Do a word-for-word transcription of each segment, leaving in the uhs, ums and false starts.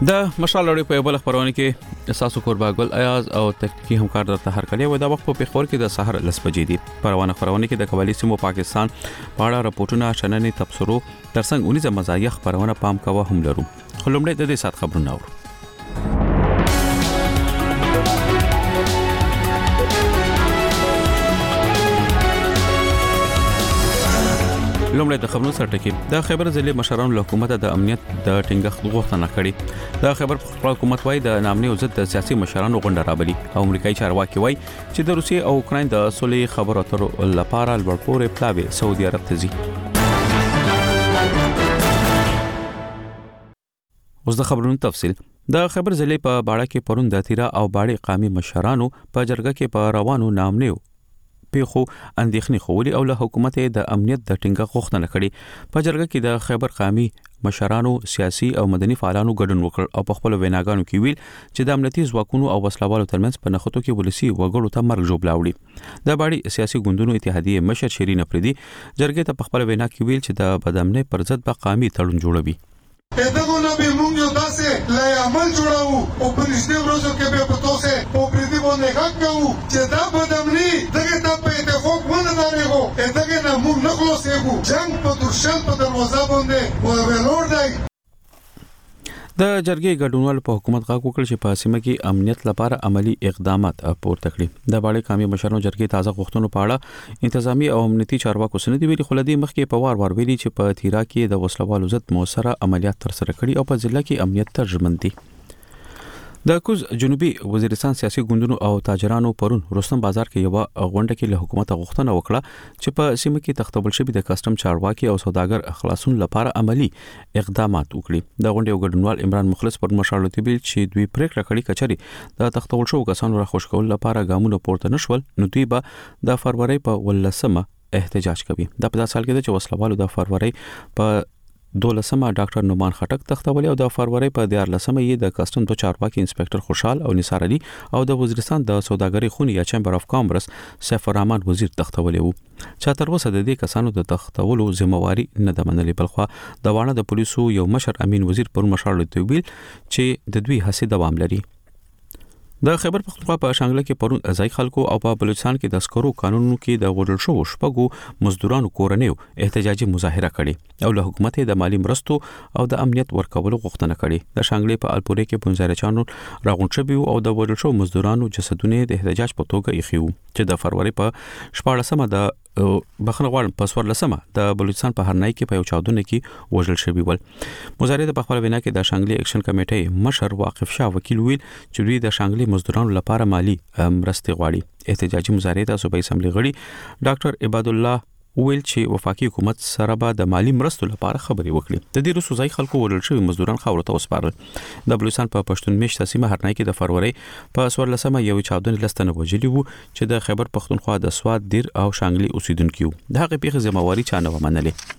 د مشال لړۍ په بل خبرونه کې اساسو قرباګل ایاز او تکنیکی همکار درته هر کلی و د وخت په پیښور کې د سحر لس بجې دي پروانه خبرونه کې د قبایلی سیمو پاکستان په اړه راپورټونه شننې تبصرو ترڅنګ اونیزه مزایخ خبرونه پام کوه هم لرو خلومړی د دې سات خبرونه اورو لومړی د خبرونو سره ټکی د خیبر ضلع مشرانو له حکومت د امنیت د ټینګښت غوښتنه کړې د خیبر حکومت وايي د نامني او ضد سیاسي مشرانو غونډه رابلی او امریکایي چارواکي وايي چې د روسیې او اوکرين د صلح خبرو اترو لپاره لوړپوړې پلاوي سعودي عرب ته ځي اوس د خبرونو تفصیل د خیبر ضلع په باړه کې پرون د تیرا او باړې قامي مشرانو په جرګه کې په روانو نامني پیخو اندېښنې خولي او له حکومت د امنیت د ټینګښت غوښتنه کړې په جرګه کې د خیبر قامي مشرانو سیاسي او مدني فعالانو ګډون وکړ او په خپل ویناګانو کې ویل چې د امنیتي ځواکونو او وسلوالو ترمنځ په نخښتو کې ولسی وګړو ته مرګ جوړ لاوړي د باړي سیاسي ګوندونو اتحادیه مشر شیرین افریدي جرګې ته په خپل وینا کې ویل چې د بدامنۍ پر ضد به قامي تړون جوړوي دغه نو به موږ یو داسې لای عمل جوړاو او په رښتیا ورځو کې به په توسه او پر دې باندې حق کوو چې دا بدامنۍ دغه ته په اتفاق ونه دارېغو دغه نه موږ نه خلاصېږو جنگ په درشل په دروازه باندې ورولور دی د جرګې ګډونوال په حکومت غاښ وکړ چې په سیمه کې امنیت لپاره عملی اقدامات پورته کړي د باړې قامي مشرانو جرګې تازه غوښتنو په اړه انتظامی او امنیتي چارواکو سند ویلي خلدي مخکې په وار وار ویلي چې په تیرا کې د وسلوالو ضد موثره عملیات تر سره کړي او په ضلع کې امنیت ترجمن دي د کوز جنوبي وزیرستان سیاسي ګوندونو او تاجرانو پرون رستم بازار کې یو غونډه کې له حکومت غوښتنه وکړه چې په سیمه کې تختبل شوی د کسٹم چارواکي او سوداګر خلاصون لپاره عملی اقدامات وکړي د غونډې ګډونوال عمران مخلص پر مشارلتي بیل چې دوی پریکړه کړې کچري د تختبل شو کسانو را خوشکول لپاره ګامونه پورته نشول نو دوی به د فروری په ولسمه احتجاج کوي د په سال کې د وسلوالو د فروری په دولسمه ډاکټر نومان خټک تختولي او د فروری په دیار لسمه یې د کسٹم تو چارواکي انسپکټر خوشحال او نثار علي او د وزیرستان د سوداګرۍ خونی یا چیمبر اف کامرس سیف الرحمن وزیر تختولي وو چې تر اوسه د دې کسانو د تختولو ذمہواری نه د منلې بلخوا د وانه د پولیسو یو مشر امین وزیر پر مشارلته ویل چې د دوی هڅې دوام لري د خیبر پختونخوا په شانګله کې پرون ځای خلکو او په بلوچستان کې د سکرو قانونونو کې د وډل شو شپږو مزدورانو کورنیو احتجاجي مظاهره کړې او له حکومت د مالی مرستو او د امنیت ورکولو غوښتنه کړې د شانګلې په الپورې کې پنځارچانو راغون شوی او د وډل شو مزدورانو جسدونه د احتجاج په توګه یخیو چې د فروری په شپږمه د بخنه غواړم په سوار لسمه د بلوچستان په هرنای کې په یو چاودنه کې وژل شوی ول مظاهره په خپل وینا کې د شانګلي اکشن کمیټې مشر واقف شاه وکیل ویل چې دوی د شانګلي مزدورانو لپاره مالی مرستې غواړي احتجاجي مظاهره د صوبایي اسمبلی غړي ډاکټر عباد الله ویل چې وفاقي حکومت سره به د مالی مرستو لپاره خبري وکړي د دې روسو ځای خلکو ورل شوی مزدوران خاور ته وسپارل د بلوچستان په پښتون میشت سیمه هرنای کې د فروری په سوار لسمه یو چاودنه لستنه وجلی وو چې د خیبر پښتونخوا د سواد دیر او شانګلي اوسیدونکو د هغه پیښه ذمہواری چانه ومنلې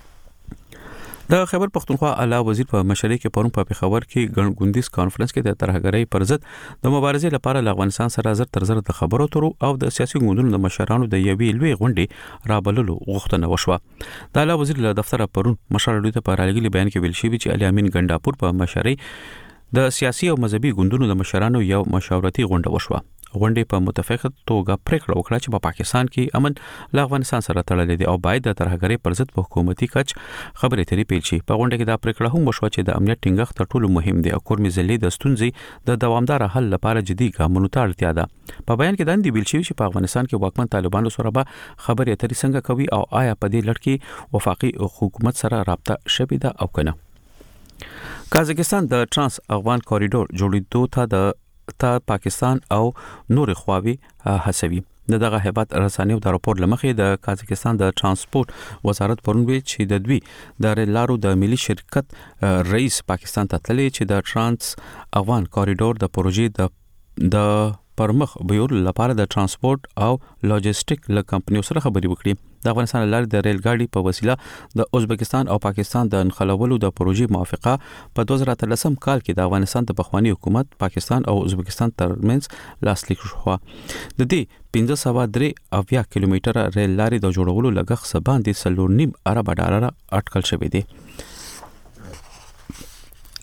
د خیبر پښتونخوا اعلی وزیر په مشرۍ کې پرون په پیښور کې ګڼګوندیز کانفرنس کې د ترهګرۍ پر ضد د مبارزې لپاره له افغانستان سره زر تر زر د خبرو ترو او د سیاسي ګوندونو د مشرانو د یوې لوی غونډې رابللو غوښتنه وشوه د اعلی وزیر له دفتر پرون مشر ته په راغلي بیان کې ویل شوی چې علي امین ګنداپور په مشرۍ د سیاسي او مذهبي ګوندونو د مشرانو یو مشاورتي غونډه وشوه غونډې په متفقه توګه پریکړه وکړه چې په پاکستان کې امن له افغانستان سره تړلې دي او باید د ترهګرۍ پر ضد په حکومتي کچ خبرې اترې پیل شي په غونډه کې دا پریکړه هم وشوه چې د امنیت ټینګښت تر ټولو مهم دی او کورمي ضلع د ستونزې د دوامدار حل لپاره جدي ګامونو ته اړتیا ده په بیان کې دا اندی ویل شوی چې په افغانستان کې واکمن طالبانو سره به خبرې اترې څنګه کوي او آیا په دې لړ کې وفاقي حکومت سره رابطه شوي ده او کنه قازقستان د ترانس افغان کوریډور جوړېدو ته د تا پاکستان او نور خواوی هڅوي دغه هیبت رسانیو د راپور لمخې د قازقستان د ترانسپورت وزارت پرون وی چې د دوی د لارو د ملي شرکت رئیس پاکستان ته تللی چې د ترانس افغان کوریډور د پروژې د د پرمخ بیور لپاره د ترانسپورت او لاجستیک ل کمپنیو سره خبري وکړي د افغانستان لارې د ریل ګاډي په وسیله د ازبکستان او پاکستان د انخلولو د پروژې موافقه په دوه زره اتلسم کال کې د افغانستان د پخوانی حکومت پاکستان او ازبکستان ترمنځ لاسلیک شو د دې پنځه سوه درې اویا کیلومتره ریل لارې د جوړولو لګښت څخه باندې څلور نیم ارب ډالر اټکل شوی دی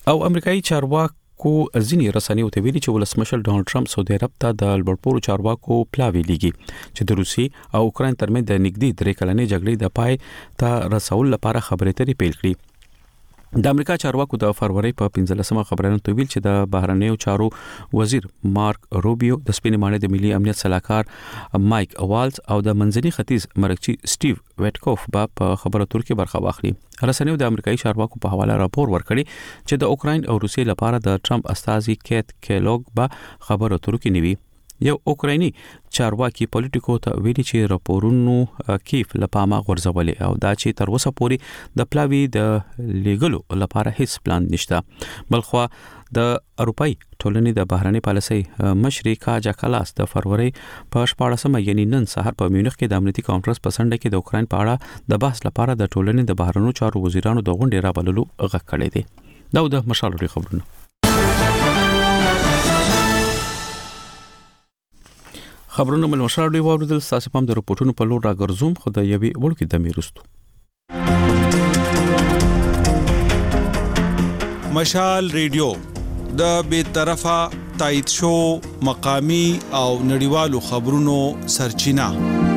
او امریکایي چارواکو ځینې رسنیو ته ویلي چې ولسمشر ډونالد ټرمپ سعودي عرب ته د لوړپوړو چارواکو پلاوی لیږي چې د روسي او اوکرين ترمنځ د نږدې درې کلنې جګړې د پای ته رسول لپاره خبرې اترې پیل کړې. د امریکا چارواکو د فروری په پنځلسمه خبرونه تویل چې د بهرنیو چارو وزیر مارک روبیو د سپین مانه د ملي امنیت صلاحکار مایک والز او د منځني ختیځ مرکزی سټیو ویټکوف په خبرو اترو کې برخه واخلي. رسنیو د امریکایي چارواکو په حواله راپور ورکړي چې د اوکرين او روسیې لپاره د ټرمپ استازي کیت کیلوګ به خبرو اترو کې نیوي. یو اوکرایني چارواکي پولیټیکو ته ویلي چې راپورونو کیف لپاره غورځولې او دا چې تر اوسه پورې د پلاوی د لیګلو لپاره هیڅ پلان نشته. بلخو د اروپאי ټولنې د بهرنی پالیسۍ مشري کاجا کلاس د فروری په شپاړسمه یعنی نن سهار په میونخ کې د امنیتي کانفرنس په سنډه کې د اوکرين په اړه د بحث لپاره د ټولنې د بهرنیو چارو وزیرانو د غونډې رابللو غږ کړی دی. دا د مشالوري خبرونه. خبرونه مل مشال دی واردل تاسو په د رپورټونو په لور راګرځوم خو د یوې وړکې د میرستو. مشال ریډیو د بې طرفه تایید شو مقامی او نړیوالو خبرونو سرچینه.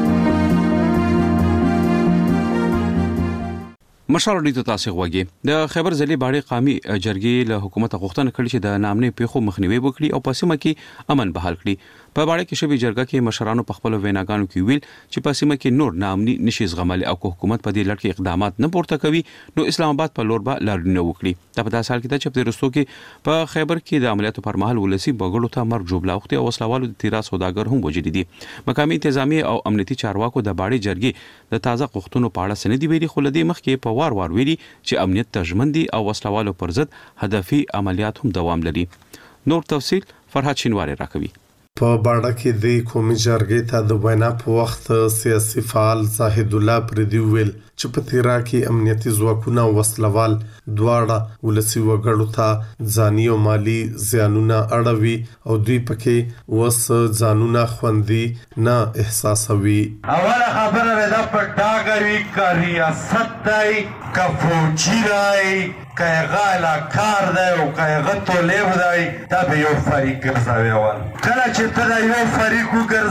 مشال ډیټا تاسو غوږی د خیبر ځلې باړې قومي جرګې له حکومت غوښتنه کړې چې د نامنې پیښو مخنیوي وکړي او په سیمه کې امن بحال کړي. په باړې کې شوی جرګه کې مشرانو په خپل ویناګانو کې ویل چې په سیمه کې نور نامني نشي زغمل او حکومت په دې لړ کې اقدامات نه پورته کوي نو اسلام آباد په لور به لارډونه وکړي. دا په داسې حال کې چې په رستو کې په خیبر کې د عملیاتو پر مهال ولسی بغړو ته مرګ جوړ لاوختي او وسلوالو د تیرا سوداګر هم وجدي دي. مقامي انتظامی او امنیتي چارواکو د باړې جرګې د تازه غوښتنو په اړه سندې ویلي خو لدی مخ کې په وار وار ویلي چې امنیت تضمن دي او وسلوالو پر ضد هدفي عملیات هم دوام لري. نور تفصيل فرحت شینواری راکوي. په باړه کې د قومي جرګې ته د وینا په وخت سیاسي فعال زاهد الله پردي ویل چې په تیرا کې امنیتي ځواکونه وسلوال دواړه ولسی وګړو ته ځاني او مالی زیانونه اړوي او دوی پکې وس ځانونه خوندي نه احساسوي. اوله خبره ده په ډاګوي کا ریاست دی کا فوجي دی کا غالا کار دی او کا غتو لیو دی دا به یو فریق ګرځوي. اول کله چې ته دا یو فریق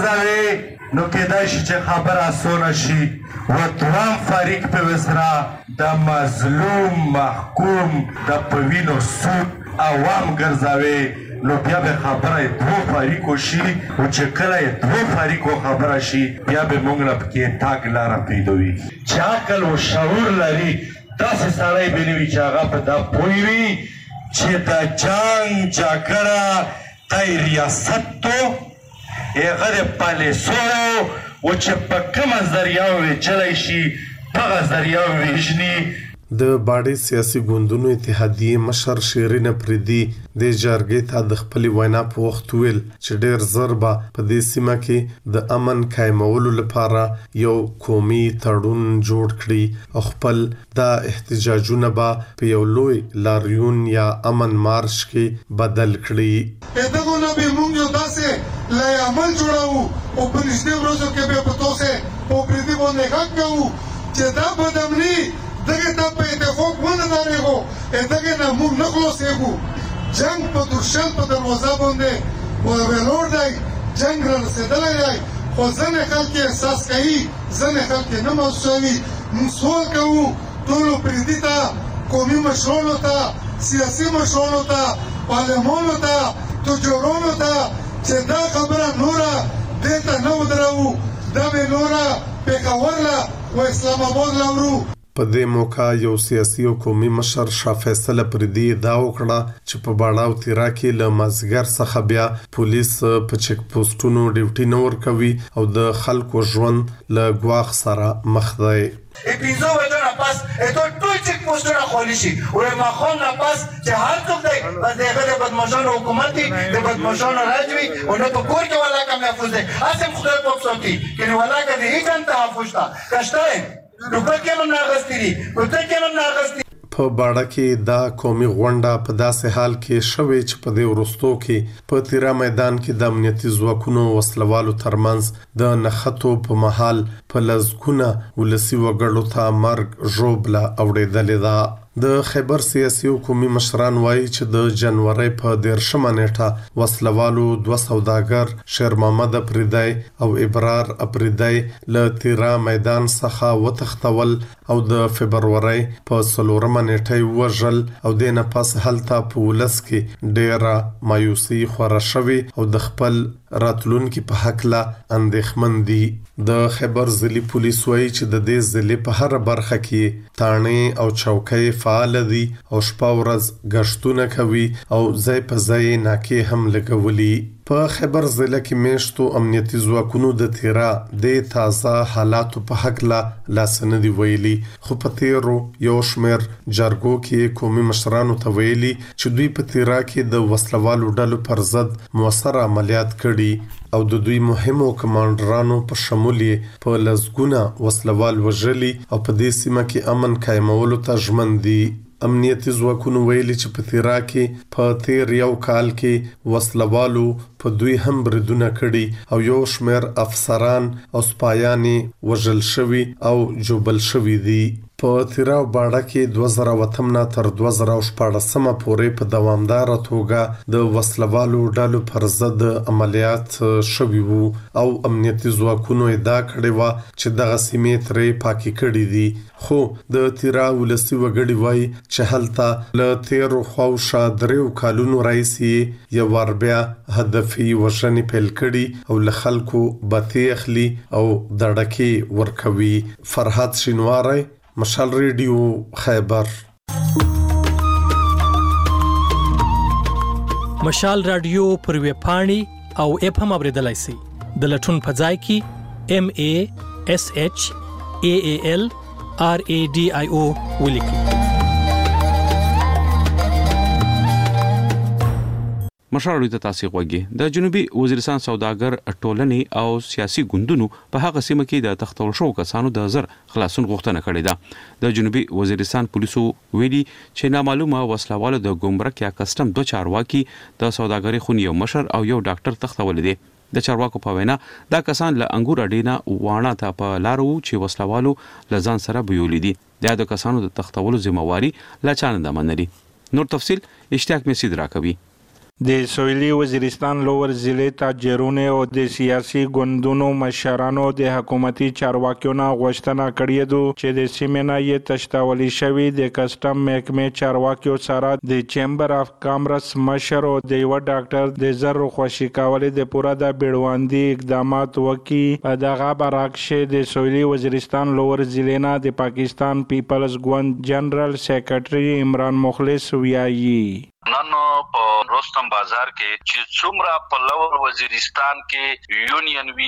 وګرځوي نو کېدای شي چې خبره اسانه شي و دوام فریق په وسرا د مظلوم محکوم د پوینو سود عوام ګرځوي نو بیا به خبره دوه فریقو شي او چې کله دوه فریقو خبره شي بیا به موږ له کې تاګ لاره پیدا وي. چې عقل او شعور لري داسې سړی به نه وي چې هغه په دا پوه وي چې د جنګ جګړه د ریاست تو هغه د پالیسو او چې په کومه ذریعه ویچلی شي هغه ذریعه ویشني. د باړې سیاسي ګوندونو اتحادیه مشر شیرین پردي د جرګې ته د خپل وینا په وخت ویل چې ډېر ضربه په دې سیمه کې د امن قائمولو لپاره یو قومي تړون جوړ کړي او خپل د احتجاجونه به په یو لوی لاریون یا امن مارش کې بدل کړي. دغه نو به موږ یو داسې لای عمل جوړاو او په نږدې ورځو کې به په توسه او پردي باندې حق کوو چې دا بدامني دغه ته په اتفاق ونه دارېږو دغه نه موږ نه خلاصېږو. جنګ په درشل په دروازه باندې ویلور دی جنګ را رسېدلی دی خو ځینې خلک احساس کوي ځینې خلک نه محسوسوي. موږ سوال کوو ټولو پردي ته قومي مشرانو ته سیاسي مشرانو ته عالمانو ته تجارانو ته چې دا خبره نوره دې ته نه ودروو دا به نوره پېښور له و اسلام آباد له ورو. په دې موقع یو سیاسي او قومي مشر شاه فیصل پردي دا وکړه چې په باړه او تیرا کې له مازګر څخه بیا پولیس په چک پوسټونو ډیوټي نه ورکوي او د خلکو ژوند له ګواښ سره مخ دی. اپیزو وجه نه پاس اته ټول چک پوسټونه خولي شي او ما خو نه پاس چې هر څوک دی بس دغه د بدمعشانو حکومت دی د بدمعشانو راځوي او نه په کور کې ولا کوم محفوظ دی اسم خدای په څوتي کله ولا کدي هیڅ نه تحفظ تا کشته نو په کوم ناغستی دي په کوم ناغستی. په باړه کې دا قومي غونډه په داسې حال کې شوې چې په دې ورستو کې په تیرا میدان کې د امنیتي ځواکونو وسلوالو ترمنځ د نخښتو په محل په لزګونه ولسی وګړو ته مرګ ژوبله اوړېدلې ده. د خیبر سیاسي حکومي مشران وایي چې د جنوري په دیرشمه نیټه وسلوالو دوه سوداګر شیر محمد افریدی او ابرار افریدی له تیرا میدان څخه وتښتول او د فبروري په څلورمه نیټه وژل او د نه پس هلته په ولس کې ډېره مایوسي خوره شوې او د خپل راتلونکي په حق لا اندېښمن دي. د خیبر ضلعي پولیس وایي چې د دې ضلع په هر برخه کې تاڼې او چوکۍ فعال دي او شپه ورځ گشتونه کوي او ځای په ځای ناکې هم لګولي. په خیبر ضلع کې میشتو امنیتي ځواکونو د تیرا د تازه حالاتو په حق لا لاسندي ویلي، خو په تیرو یو شمیر جرګو کې قومي مشرانو ته ویلي چې دوی په تیرا کې د وسلوالو ډلو پر ضد موثر عملیات کړي او د دوی مهمو کمانډرانو په شمول په لزګونه وسلوال وژلي او په دې سیمه کې امن قائمولو ته ژمن دي. امنیتي ځواکونو ویلي چې په تیرا کې په تیر یو کال کې وسلوالو په دوی هم بریدونه کړي او یو شمیر افسران او سپایانې وژل شوي او جوبل شوي دي. په تیرا او باړه کې دوه زره وتم نه تر دوه زره شپاړسمه پورې په دوامداره توګه د وسلوالو ډلو پر ضد عملیات شوي وو او امنیتي ځواکونو ادعا کړې وه چې دغه سیمې ترې پاکې کړي دي. خو د تیرا ولسي وګړي وایي چې هلته له تیرو خواوشا دریو کالونو راهیسې یو وار بیا هدفي وژنې پیل کړي او له خلکو بتې اخلي او دړکې ورکوي. فرحات شینواری، مشال ریډیو، خیبر. مشال رادیو پر ویب پاڼې او اپ هم اوریدلای شئ. د لټون په ځای کې ام ای اس ایچ ای ای ال آر ای ډي آی او ولیکئ. مشال ته تاسو غوږی د جنوبي وزیرستان سوداګر ټولنې او سیاسي ګوندونو په هغه سیمه کې د تختول شو کسانو د زر خلاصون غوښتنه کړې ده. د جنوبي وزیرستان پولیسو ویلي چې نامعلومه وسلوالو د ګمرک یا کسٹم دوه چارواکي د سوداګرۍ خونی یو مشر او یو ډاکټر تختول دي. د چارواکو په وینا دا کسان له انګور اډینا واڼه ته په لارو چې وسلوالو لزان سره بیولې دي. د کسانو د تختولو ذمہواری لا چانه د منري. نور تفصيل اشتیاق مسید راکوي. د سویلي وزیرستان لوور ضلع تاجرونو او د سیاسي ګوندونو مشرانو د حکومتي چارواکیونو غوښتنه کړې ده چې د سیمې نه یې تشتاولي شوی د کسٹم محکمې چارواکیو سره د چیمبر اف کامرس مشر او د یو ډاکټر د زر خوشي کولو د پوره د بیړواندي اقدامات وکي. په دغه برعکس د سویلي وزیرستان لوور ضلع نه د پاکستان پیپلز ګوند جنرال سیکریټري عمران مخلص ویایي نن په روستم بازار کې چې څومره په لوور وزیرستان کې یونین وی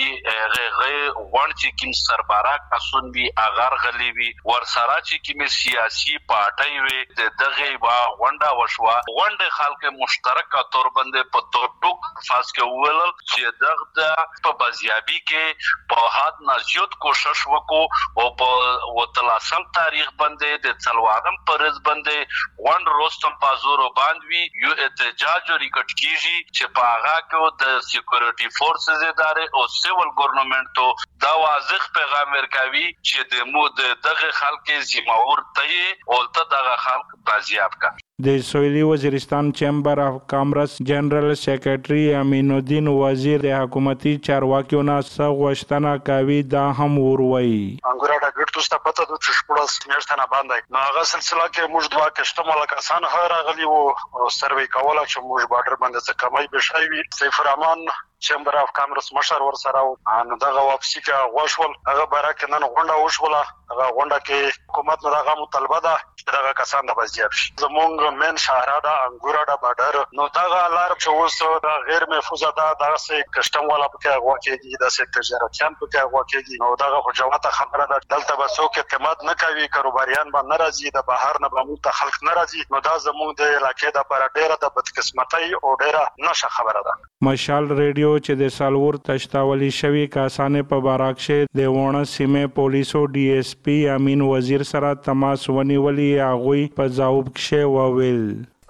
غه وان چې کوم سربارا کسون وی اگر غلی وی ورسره چې کوم سیاسي پارټي وی د دغه وا غونډه وشوا غونډه خلک مشترک تور باندې په ټوک فاس کې ول چې دغه په بازیابی کې په حد نزيوت کوشش وکړو او په وتلاسم تاریخ باندې د څلوارم پرز باندې غونډ روستم بازار باندې وی یو احتجاج ریکټ کیږي چې په هغه کې د سکیورټي فورسز ادارې او سیول ګورنمنت ته دا واضح پیغام ورکوي چې د مو دغه خلک ذمہور ته او ته دغه خلک بازیاب کا. د سویلي وزیرستان چیمبر اف کامرس جنرال سیکریټري امین الدین وزیر د حکومتي چارواکیو نه غوښتنه کوي دا هم وروي. انګورا د ګټو ست پته د چشپړس میاشتنه باندې نو هغه سلسله کې موږ دوا کشته ملکاسان هغه او سروي کوله چې موږ بارډر باندې څه کمای بشوي. سیف رحمان چیمبر اف کامرس مشر ور سره نو دغه واپسی کې غوښول هغه برکه نن غونډه وشوله. هغه غونډه کې حکومت نو دغه مطالبه ده چې دغه کسان د بازیاب شي. زمونږ من شهر دا انګورا دا بارډر نو دغه لار چې اوس دا غیر محفوظه ده دغه سه کشتم والا په واقعي د سه تجارتيان په واقعي نو دغه خجوات خبره ده دلته به څوک اعتماد نه کوي کاروباریان به ناراضي د بهر نه به مو ته خلک ناراضي نو دا زموږ د علاقې د پر ډیره د بدقسمتۍ او ډیره نشه خبره ده. مشال ریډیو چې د سالور تشتاولی شوی کاسانه په باراکشه د وونه سیمه پولیسو ډي اس پی امین وزیر سره تماس ونیولې هغه په ځواب کې وویل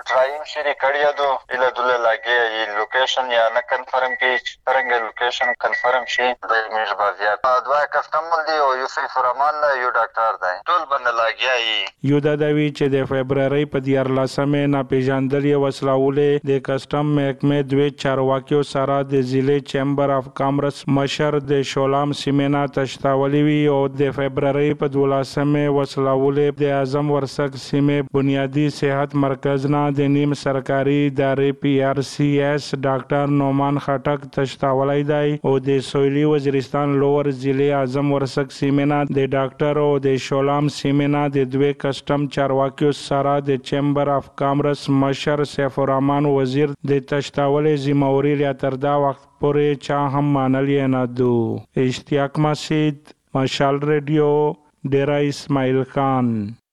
ټرایم شری کړی دو اله دله لاګي لوکیشن یا نه کنفرم کې څنګه لوکیشن کنفرم شي د میش بازیات دوا کسٹمر دی او یوسف رحمان یو ډاکټر دی ټول باندې لاګي یو د دوی چې د فبرवरी په دیار لاسمه ناپېژاندل وسلاولې د کسٹم محکمې دوی چارواکیو سره د ضلع چیمبر اف کامرس مشر د شولام سیمینا تشتاولی وی او د فبرवरी په دولسمه وسلاولې د اعظم ورسک سیمه بنیادی صحت مرکز نه د نیم سرکاري ادارې پی آر سی ایس ډاکټر نومان خټک تشتاولی دی او د سویلی وزیرستان لوور ضلع اعظم ورسک سیمینا د ډاکټر او د شولام سیمینا د دوی کسٹم چارواکیو سره د چیمبر اف کامرس مشر سیف الرحمن وزیر د تشتاولی ذمہواری لا تر دا وخت پورې چا هم مانلی نه دو. اشتیاق مسجد، مشال ریډیو، ډیرا اسماعیل خان.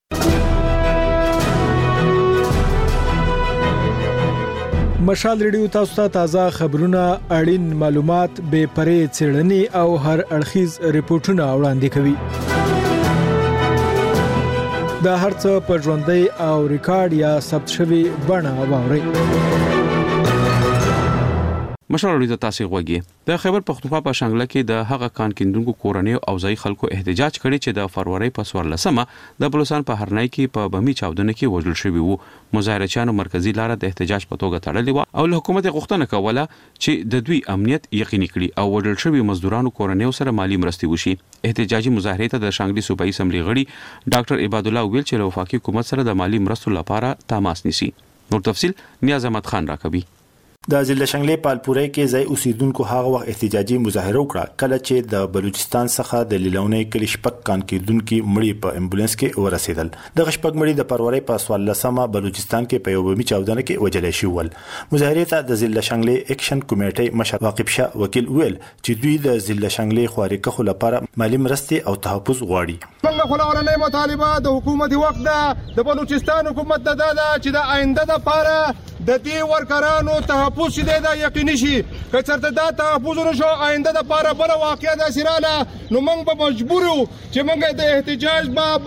مشال ریډیو تاسو ته تازه خبرونه، اړین معلومات، بے پرې څېړنې او هر اړخیز ریپورتونه وړاندې کوي. دا هرڅه په ژوندۍ او ریکارډ یا ثبت شوی بڼه واورئ. مشال ریډیو تاسو غوږی د خیبر پختونخوا په شانګله کې د هغه کان کیندونکو کورنۍ او ځای خلکو احتجاج کړي چې د فروری په څوارلسمه د بلوچستان په هرنای کې په بمی چاودنه کې وژل شوی وو. مظاهرچیانو مرکزی لار د احتجاج په توګه تړلې و او له حکومت غوښتنه کوله چې د دوی امنیت یقیني کړي او وژل شوی مزدورانو کورنۍ سره مالی مرستې وشي. احتجاجي مظاهره ته د شانګلي صوبایي اسمبلی غړي ډاکټر عباد الله ویل چې له وفاقي حکومت سره د مالی مرستو لپاره تماس نیسي. نور تفصيل نیاز احمد خان راکوي. د ضلع شنګلې پالپورې کې ځای اوسیدونکو هغه وخت احتجاجي مظاهره وکړه کله چې د بلوچستان څخه د لیلونې کلی شپک کان کېدونکو مړي په امبولانس کې ورسېدل. د غشپک مړي د فروری په څوارلسمه بلوچستان کې په یو بمی چاودنه کې وژل شول. مظاهره ته د ضلع شنګلې اکشن کمیټې مشر واقف شاه وکیل ویل چې دوی د ضلع شنګلې خوارکه لپاره مالی مرستې او تحفظ غواړي. موږ خو لورنې مطالبه د حکومت وخت ده د بلوچستان حکومت د دا چې د آینده لپاره د دې ورکرانو تحفظ شې د یقیني شي. که چېرته دا تحفظ نشو آینده د لپاره بل واقعیا د سراله نو موږ به مجبور یو چې موږ د احتجاج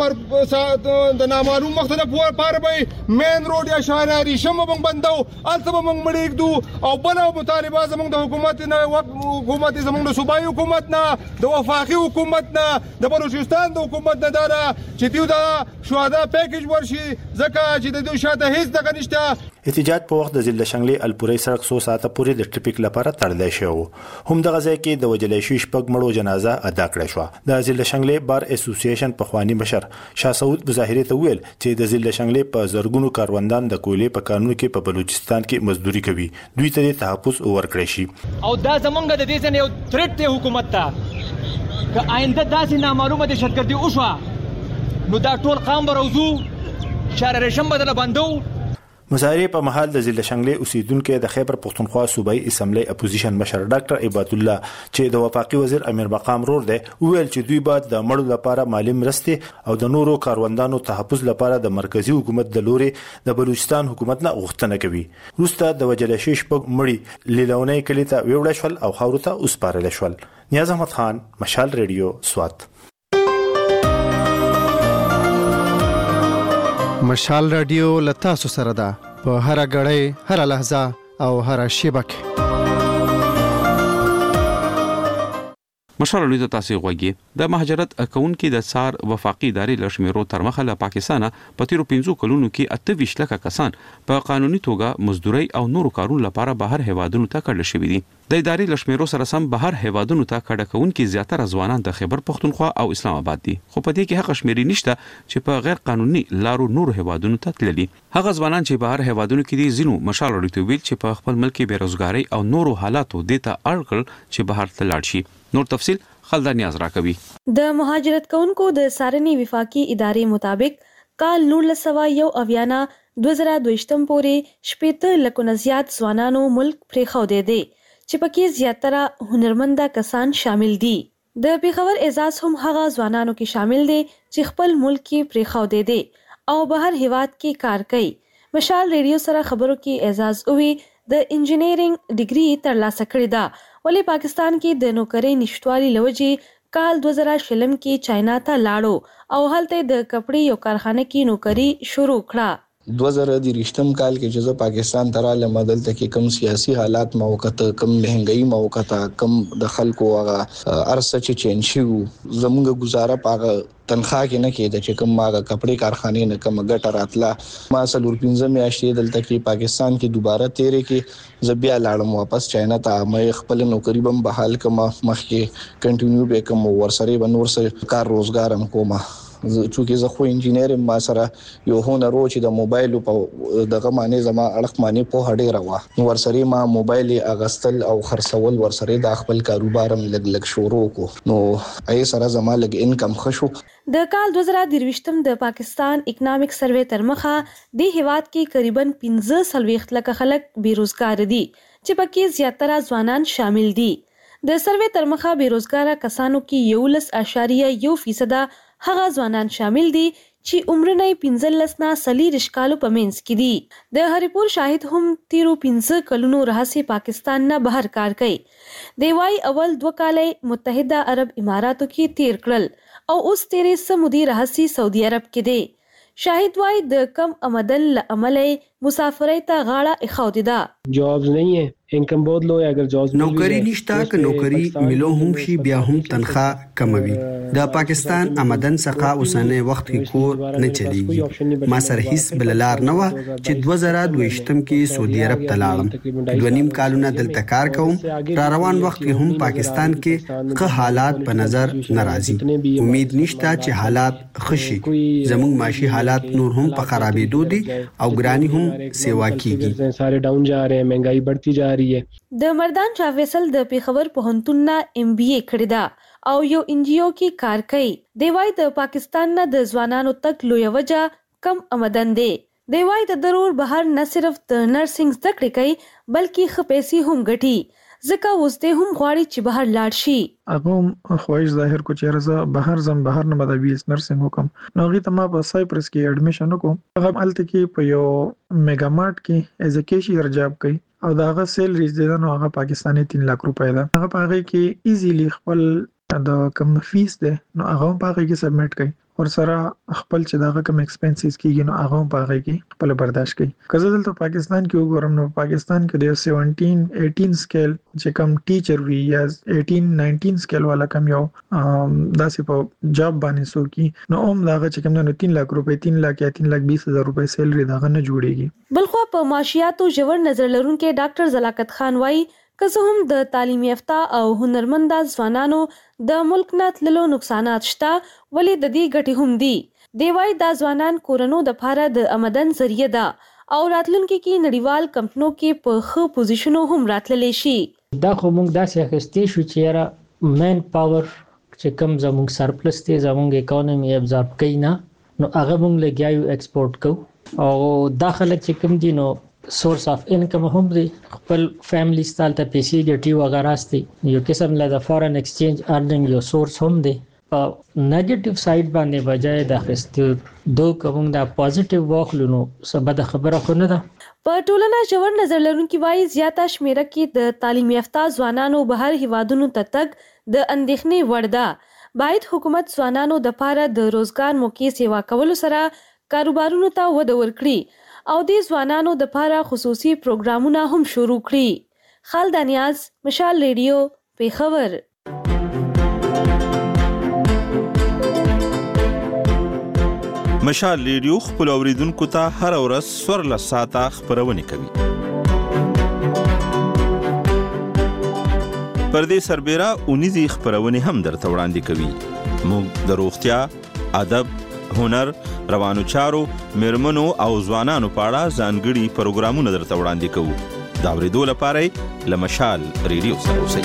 به د نامعلوم مختلف لپاره به مین روډ یا شاهنامې شمه موږ بندو الته به موږ مړ کېږدو او بل مطالبه زموږ د حکومت نه حکومت زموږ د صوبایي حکومت نه د وفاقي حکومت نه د بلوچستان د حکومت نه دا چې دوی دا شهدا پیکیج ورشي ځکه چې د دوی شاته هیڅ دغه نشته. احتجاج په وخت د ضلع شنګلې الپورې سړک څو ساعته پورې د ټریفیک لپاره تړلی شو. هم دغه ځای کې د وجلې شوي شپږ مړو جنازه ادا کړې شوه. د ضلع شنګلې بار اسوسییشن پخوانی مشر شاه سعود مظاهره ته ویل چې د ضلع شنګلې په زرګونو کاروندان د کویلې په کانونو کې په بلوچستان کې مزدوري کوي. دوی ته تحفظ ورکړي شي او دا زمونږ د دې ځنه یو تھریټ ته حکومت ته که آینده داسې نامعلومه د شرکتي وشوه نو دا ټول قام بروزو شهر رشم بدل بندو. مظاهره په محل د ضلع شنګلې اوسیدونکو د خیبر پختونخوا صوبایي اسمبلی اپوزیشن مشر ډاکټر عباد الله چې د وفاقي وزیر امیر مقام رور دی ویل چې دوی باید د مړو لپاره مالی مرستې او د نورو کاروندانو تحفظ لپاره د مرکزی حکومت د لوري د بلوچستان حکومت نه غوښتنه کوي. وروسته د وجل شوي شپږ مړي لیلونې کلی ته ویوړل شول او خاورو ته وسپارل شول. نیاز احمد خان، مشال ریډیو، سوات. مشال رادیو لتا سو سره ده په هر غړې هر لحظه او هر شیبه کې. مشال ریډیو تاسو غوږی د مهاجرت اکاونټ کې د سار وفاقي ادارې لشمیرو تر مخه له پاکستانه په تیرو پنځو کلونو کې اته ویشت لکه کسان په قانوني توګه مزدوري او نورو کارونو لپاره بهر هیوادونو ته کډل شوي دي. د ادارې لشمیرو سره سم بهر هیوادونو ته کډه کوونکي زیاتره ځوانان د خیبر پختونخوا او اسلام آباد دي. خو په دې کې حق شمیرې نشته چې په غیر قانوني لارو نورو هیوادونو ته تللي. هغه ځوانان چې بهر هیوادونو کې دي زینو مشال ریډیو ویل چې په خپل ملک کې بیروزګاری او نورو حالاتو دته اړکل چې بهر ته لاړ شي. نور تفصيل خلدا نیاز راکوي. د مهاجرت کونکو د سارنی وفاقي ادارې مطابق کال نولس سوه یو اویانا دوه زره دویشتم پورې شپېته لکه نه زیات ځوانانو ملک پرېښودی دی چې پکې زیاتره هنرمنده کسان شامل دي. د پیښور اعزاز هم هغه ځوانانو کې شامل دي چې خپل ملک کې پرېښودی دی او بهر هیواد کې کار کوي. مشال ریډیو سره خبرو کې اعزاز اووی د انجینرینګ ډیګري ترلاسه کړې ده ولې پاکستان کې د نوکرۍ نشټوالي لوجې کال دوه زره شلم کې چاینا ته لاړو او هلته د کپړې یو کارخانه کې نوکری شروع کړه. دوه زره درېشتم کال کې چې زه پاکستان ته رالم دلته کې کم سیاسي حالات موقته کم مهنګي موقته کم د خلکو هغه ارسه چې چینج شو زموږ گزاره پاغه تنخواه کې نه کېده چې کوم ماغه کپڑے کارخانه نه کوم ګټه راتله ما سلور پنځه میاشتې دلته کې پاکستان کې دوباره تیرې کې زبیا لاړم واپس چاینا ته مې خپل نوکری بم بحال کما مخکې کنټینیو به کوم ورسره بنور سره کار روزګار هم کومه چونکه زه خو انجینیر ما سره یو هنر چې د موبایل په دغه معنی زما اړخ معنی په هډه راوا ورسره ما موبایل اغستل او خرڅول ورسره د خپل کاروبارم لګ لګ شروع کو نو ای سره زما لګ انکم خشو د کال دوه زره درویشتم د پاکستان اکونومیک سروې تر مخه د هیواد کې تقریبا پنځه سلويخت لک خلک بیروزګار دي چې پکې زیاتره ځوانان شامل دي د سروې تر مخه بیروزګار کسانو کې یو لس اشاریه یو فیصد هغه ځوانان شامل دي چې عمر نه پنځلس نه څلور کالو په منځ کې دي د هریپور شاهد هم تیرو پنځه کلونو راهسي پاکستان نه بهر کار کوي دی وايي اول دوه کاله متحده عرب اماراتو کې تیر کړل او اوس تیرې سمودي راهسي سعودي عرب کې دي شاهد وايي د کم آمدن لامل مسافرۍ ته غاړه اخاودي ده جابز नहीं है इनकम बहुत लो है अगर जॉब्स नौकरी نشته ک نوکری ملو هم شي بیا هم تنخواه کموي د پاکستان آمدن څخه اوسنه وخت کې کور نه چلیږي ما سره هیڅ بللار نه و چې دوه زره دویشتم کې سعودي عرب ته لاړم دوه نیم کالونه دلته کار کوم را روان وخت کې هم پاکستان کې ښه حالات په نظر ناراضي امید نشته چې حالات خشي زموږ معاشي حالات نور هم په خرابېدو دي او ګرانی هم سیوا کیږي سارے ډاون جا رہے ہیں महंगाई बढ़ती जा रही है د مردان شاه فیصل د پیښور پوهنتون نه ام بي اي کړی دا او یو انجیو کې کار کوي دی وايي د پاکستان نه د ځوانانو تک لوی وجه کم آمدن دی دی وايي د ضرور بهر نه صرف د نرسنګ زده کړې کوي بلکې ښه پیسې هم ګټي ځکه وسته هم غواړي چې بهر لاړ شي هغه خواهش ظاهر کو چې رضا بهر زم بهر نه مده بیس نرسنګ وکم نو غي ته ما په سایپرس کې اډمیشن وکم هغه الته کې په یو میگا مارټ کې ایز ا کیشیر جاب کوي او داغه سیلریز دي نو هغه پاکستاني تین لک روپۍ ده هغه په هغه کې ایزیلی خپل د کم فیس ده نو هغه په هغه کې سبمټ کوي ور سره خپل چې داغه کم ایکسپنسز کیږي نو هغه په هغه کې خپل برداشت کوي کزه دلته پاکستان کې وګورم نو پاکستان کې د سیونټین ایټین سکیل چې کم ټیچر وی یا ایټین ناینټین سکیل والا کم یو داسې په جاب باندې سو کی نو هم داغه چې کم نه تین لک روپۍ تین لک یا تین لک بیس هزار روپۍ سیلری داغه نه جوړیږي بلخو په معاشياتو ژور نظر لرونکو ډاکټر زلاکت خان وايي که څه هم د تعلیم یافته او هنرمند ځوانانو د ملک نه تللو نقصانات شته ولې د دې ګټې هم دي دی وايي دا ځوانان کورونو د لپاره د آمدن ذریعہ ده او راتلونکي کې نړیوال کمپنیو کې په ښه پوزیشنو هم راتللی شي دا خو موږ داسې اخیستې شو چې یاره مین پاور چې کم زموږ سرپلس دی زموږ اکانومي ابزارب کوي نه نو هغه موږ لګیاو ایکسپورټ کوو او دا خلک چې کم دي نو سورس اف انکم هم دی خپل فیملی ستال ته پیسې ګټي وغیرہ ستي یو قسم له فارن ایکسچینج ارننګ یو سورس هم دی په نیگیټیو سایډ باندې بجای د اخیستو دو کوم دا پوزټیو واخلونو سبا د خبره خو نه ده په ټولنه ژور نظر لرونکي وایي زیاته شمیره کې د تعلیم یافته ځوانانو بهر هیوادونو ته تګ د اندېښنې وړ ده باید حکومت ځوانانو د لپاره د روزګار موقع سیوا کولو سره کاروبارونو ته وده ورکړي او د ځوانانو د لپاره خصوصي پروګرامونه هم شروع کړي خالد نیاز مشال ریډیو پیښور مشال ریډیو خپل اوریدونکو ته هر ورځ سور لساته خبرونه کوي پردې سربېره اونیزي خبرونه هم درته وړاندې کوي موږ د روغتیا ادب هنر روانو چارو مرمنو او ځوانانو په اړه ځانګړي پروګرامونه درته وړاندې کوو دا ورېدو لپاره له مشال ریډیو سره اوسئ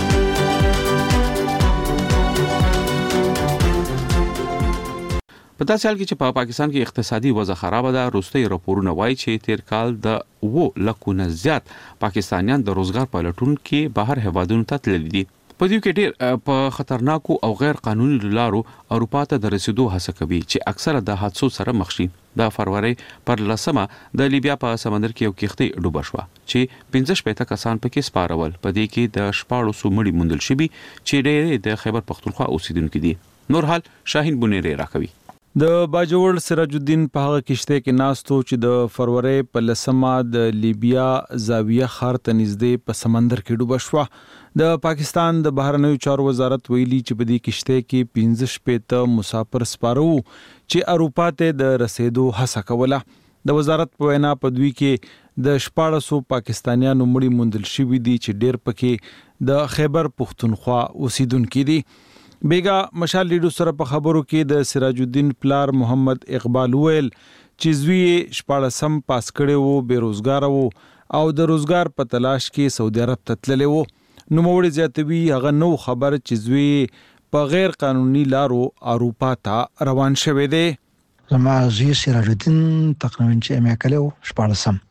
په داسې حال کې چې په پاکستان کې اقتصادي وضع خراب ده روستي راپورونه وایي چې تیر کال د و لکونه زیات پاکستانیان د روزګار په لټون کې بهر هیوادونو ته تللي دي په دې کې ډېر په خطرناکو او غیر قانوني لارو اروپا ته د رسیدو هڅه کوي چې اکثره د حادثو سره مخ شي د فروری پر لسمه د لیبیا په سمندر کې یو کښتۍ ډوبه شوه چې پنځه شپږ کسان پکې سپارول په دې کې د شپاړو سو مړي موندل شوي چې ډېر د خیبر پختونخوا اوسیدونکو دي نور حال شاهین بونیری راکوي د باجوړ سراج الدین په هغه کشته کې ناستو چې د فروری په لسمه د لیبیا زاویه خار ته نږدې په سمندر کې ډوبه شوه. د پاکستان د بهرنیو چارو وزارت ویلي چې په دې کشته کې پنځه شپېته مسافر سپاره وو چې اروپا ته د رسیدو هڅه کوله. د وزارت په وینا په دوی کې د شپاړسو پاکستانیانو مړي موندل شوي دي چې ډېر پکې د خیبر پختونخوا اوسیدونکي دي. بیګا مشال لیډو سره په خبرو کې د سراج الدین پلار محمد اقبال ویل چې زوی شپاړسم پاس کړي وو، بیروزګار وو او د روزګار په تلاش کې سعودي عرب ته تللی وو. نوموړي زیاتوي هغه نو خبر چې زوی په غیر قانوني لارو اروپا ته روان شوی دی. زما زوی سراج الدین تقریبا چې امه کړو شپاړسم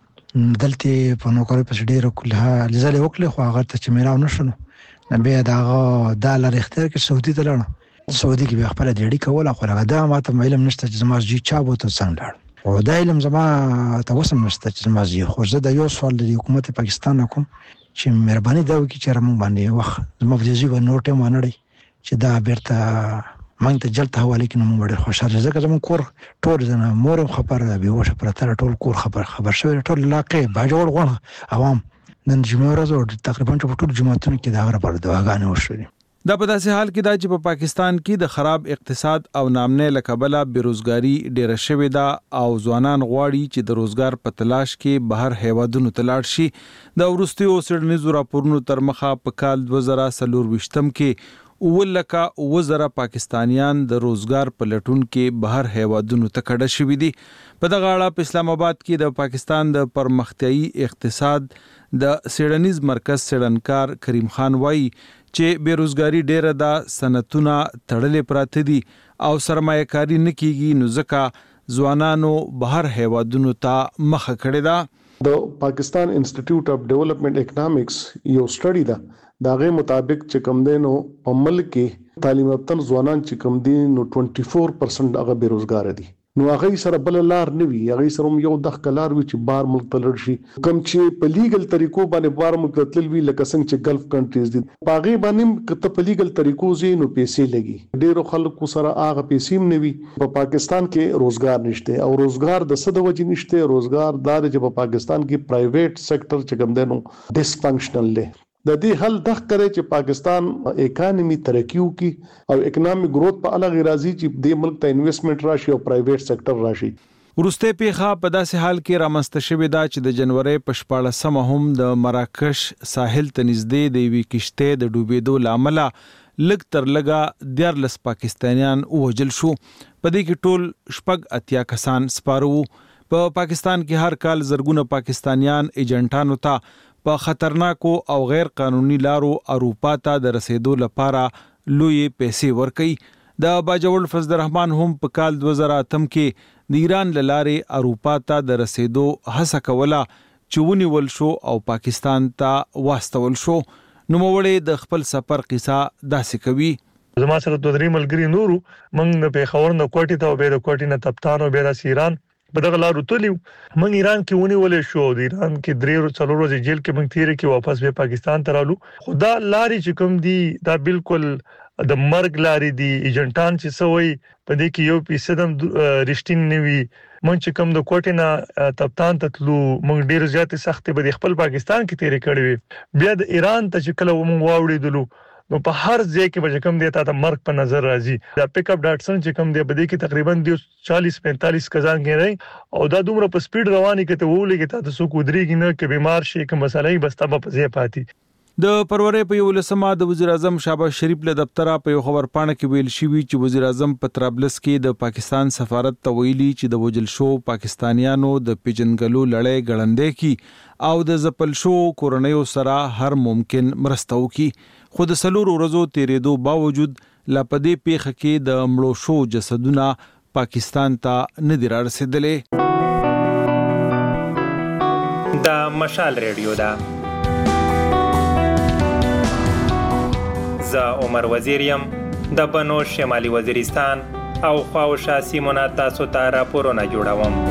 دلته په نوکری په ډیره کله لزله وکړه خو هغه ته چې میراو نشو بیا داغه دالر اختیار کې سعودي ته لاړ. سعودي کې بیا خپل ډیډي کوله خو هغه دا ماته علم نشته چې زما زوی چا بوته څنګه لاړ او دا علم زما ته وسم نشته چې زما زوی خو زه د یو سوال د حکومت پاکستان کوم چې مهرباني دا وکړي چې رمون باندې وخت زما په ځای باندې نوټه مانړي چې دا بیرته مونږ ته جلته حواله کې نو موږ ډېر خوشاله ځکه زموږ کور ټول زنه مور خبره به وشه پر تر ټول کور خبر خبر شوی ټول علاقې باجوړ غون عوام نن جمعه ورځ تقریبا ټول جمعهتون کې دا غره پر دواګانې وشوي. دا په داسې حال کې دا چې په پاکستان کې د خراب اقتصاد او نامنه لکبله بیروزګاری ډیره شوې ده او ځوانان غواړي چې د روزګار په تلاش کې بهر هیوادونو ته لاړ شي. د وروستیو څېړنیزو راپورونو تر مخه په کال دوه زره څلور ویشتم کې ولکه وزره پاکستانیان د روزګار په لټون کې بهر هیوادونو ته کډه شوي دي. په دغه اړه په اسلام آباد کې د پاکستان د پرمختیایي اقتصاد د سیډنیز مرکز سیډنکار کریم خان وایي چې بیروزګاری ډیره ده، صنعتونه تړلې پراته دي او سرمایه کاری نه کیږي، نو ځکه ځوانانو بهر هیوادونو ته مخه کړې ده. د پاکستان انسټیټیوټ اف ډیولپمنٹ اکونومکس یو سټډي ده، داغه مطابق چې کم دینو په ملک کې تعلیم یافته ځوانان چې کم دي نو چوبیس پرسنټ هغه بیروزګار دي. نو هغه سره بل لار نه وي، هغه سره یو د خلار وي چې بار ملک ته لړ شي. کم چې په لیګل طریقو باندې بار ملک ته تلل وی لکه څنګه چې ګلف کنټریز دي پاغي باندې کته په لیګل طریقو زی نو پیسې لګي، ډیرو خلکو سره هغه پیسې هم نه وي. په پاکستان کې روزګار نشته او روزګار د څه د وجې نشته، روزګار دا چې په پاکستان کې پرایویټ سېکټر چې کوم دی نو ډیس فنکشنل دی. د دې حل دغه کوي چې پاکستان اکانومي ترقیو کی او اکونومیک گروث په الګ راځي چې د ملک ته انویسټمنټ راشي او پرایویټ سېکټر راشي. ورسته پیخه په داسې حال کې رامنځته شوې ده چې د جنوري په شپاړسمه هم د مراکش ساحل ته نږدې د یوې کشته د ډوبېدو لامل لږ تر لږه دیارلس پاکستانیان ووژل شو. په دې کې ټول شپږ اتیا کسان سپاره وو. په پاکستان کې هر کال زرګونه پاکستانیان ایجنټانو ته په خطرناکو او غیر قانوني لارو اروپا ته د رسیدو لپاره لوی پیسې ورکوي. د باجوړ فضل الرحمن هم په کال دوه زره اتم کې د ایران له لارې اروپا ته د رسیدو هڅه کوله چې ونیول شو او پاکستان ته واستول شو. نوموړی د خپل سفر قصه داسې کوي. زما سره دوه درې ملګري نورو موږ د پیښور نه کوټې ته او به د کوټې نه تپتان او به د ایران په دغه لارو تلیو. موږ ایران کې ونیول شو، د ایران کې درې څلور ورځې جیل کې موږ تیر کې واپس به پاکستان ته رالو. خدا لارې چې کوم دي دا بالکل د مرګ لارې دي. ایجنټان چې سوي په دې کې یو پیسدم رښتین نیوي. موږ چې کوم د کوټې نه تپتان ته تلو موږ ډیر زیات سخت به خپل پاکستان کې تیر کړی وي. بیا د ایران ته چې کله موږ واوړېدلو نو په هر ځای کې به کوم دی ته مرګ په نظر راځي. دا پک اپ ډاټسن چې کوم دی په دې کې تقریبا چالیس پینتالیس کزان کې راي او دا دومره په سپیډ رواني کې ته وولې کې ته سو کودريږي نه کې بیمار شي کې مسالې بس تبه په ځای پاتې. د فروری په یولسمه د وزیر اعظم شهباز شریف له دفتره په یو خبر پاڼه کې ویل شوی چې وزیر اعظم په طرابلس کې د پاکستان سفارت ته ویلي چې د وجل شو پاکستانیانو د پیجنګلو لړۍ غړندې کی او د زپل شو کورنیو سره هر ممکن مرسته وکي. خو د سلور ورځو تیرېدو باوجود لا پدې پیښه کې د مړو شو جسدونه پاکستان ته نه دي رسیدلې. د مشال ریډیو دا زه عمر وزیر یم د بنو شمالي وزیرستان او خواوشا سیمونه تاسو ته راپورونه جوړوم.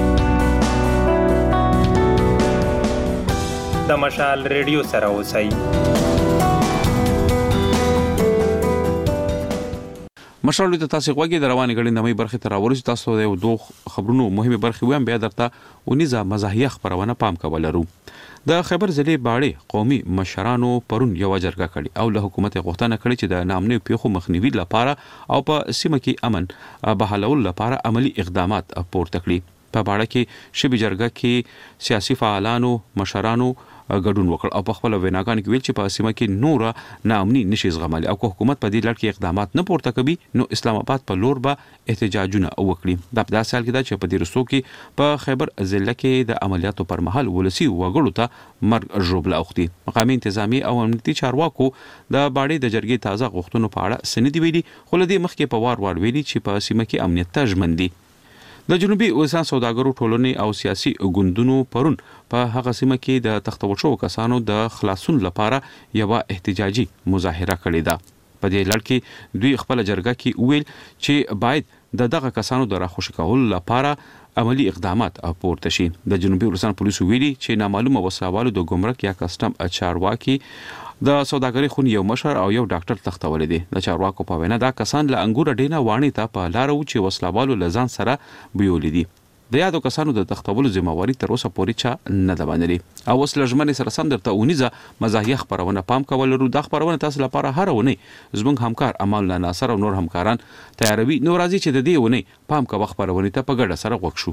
د مشال ریډیو سره اوسئ. مشرلو ته تاسو غوږی د روانې غړي نمې برخه تر اورځ تاسو د دوه خبرونو مهمه برخه ویم بیا درته ونیزه مزاحیه خبرونه پام کولرو. د خیبر ضلع باړې قومي مشرانو پرون یو جرګه کړي او له حکومت غوښتنه کړې چې د نامنې پیښو مخنیوي لپاره او په سیمه کې امن بحالول لپاره عملی اقدامات پورته کړي. په باړه کې شبي جرګه کې سیاسي فعالانو مشرانو ګډون وکړ او په خپل ویناګان کې ویل چې په سیمه کې نور ناامني نشي زغمالي او که حکومت په دې لړ کې اقدامات نه پورته کوي نو اسلام آباد په لور به احتجاجونه وکړي. دا په داسې حال کې ده چې په دې رسو کې په خیبر ضلع کې د عملیاتو پر مهال ولسی وګړو ته مرګ ژوبله اوختي. مقامي انتظامی او امنیتي چارواکو د باړې د جرګې تازه غوښتنو په اړه سندې ویلي خو له دې مخکې په وار وار ویلي چې په سیمه کې امنیت ته ژمن دي. د جنوبي وزان سوداګرو ټولنې او سیاسي ګوندونو پرون په هغه سیمه کې د تختول شو کسانو د خلاصون لپاره یو احتجاجي مظاهره کړې ده. په دې لړ کې دوی خپل جرګه کې ویل چې باید د دغه کسانو د راخوشي کولو لپاره عملی اقدامات پورته شي. د جنوبي وزان پولیسو ویلي چې نامعلومه وسلوالو د ګمرک یا کسټم چارواکي د سوداګرۍ خونې یو مشر او یو ډاکټر تختولې دي. د چارواکو په وینا دا کسان له انګور ډینه وانی ته په لار و چې وسلوالو لزان سره بیولې دي. د یادو کسانو د تختولو ذمہواری تر اوسه پورې چا نه ده منلې. او اوس لږمنې سره سم درته ونیزه مزاحیه خبرونه پام کولرو. دا خبرونه تاسو لپاره هر ونی زموږ همکار امان الله ناصر او نور همکاران تیاروي. نو راځي چې د دې ونی پام کوه خبرونه ته په ګډه سره غوښ شو.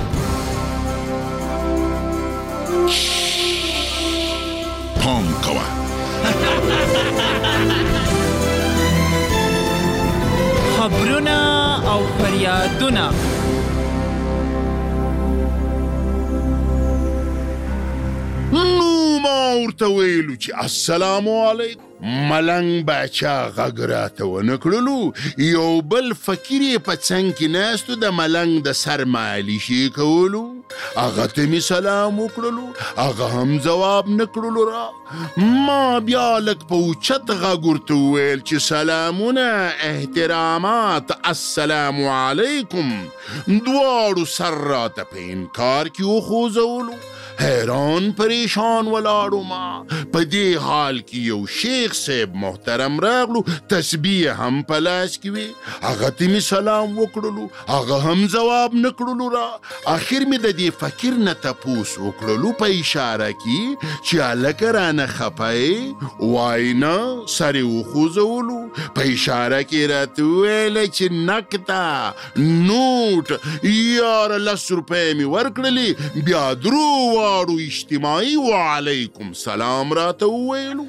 پام کوه خبرونه او فریادونه نو ما ورته ویلو چې السلام علیکم. ملنګ باچا غږ راته ونه کړلو. یو بل فقیر یې په څنګ کې ناستو د ملنګ د سر مالشي کولو. هغه ته مې سلام وکړلو هغه هم ځواب نه کړلو را. ما بیا لږ په اوچت غږ ورته وویل چې سلامونه احترامات السلام علیکم. دواړو سر راته په انکار کې وخوځولو. حیران پریشان ولاړو. ما په دې حال کې یو شیخ صاحب محترم راغلو تسبیح هم په لاس کې وي. هغه ته مې سلام وکړلو هغه هم ځواب نه کړلو را. اخر مې د دې فقیر نه تپوس وکړلو په اشاره کې چې هلکه رانه خفه یې وایي نه سر یې وخوځولو. په اشاره کې راته وویله چې نکته نوټ یاره لس روپۍ مې ورکړلې بیا درو واړو اجتماعي وعلیکم سلام راته وویلو.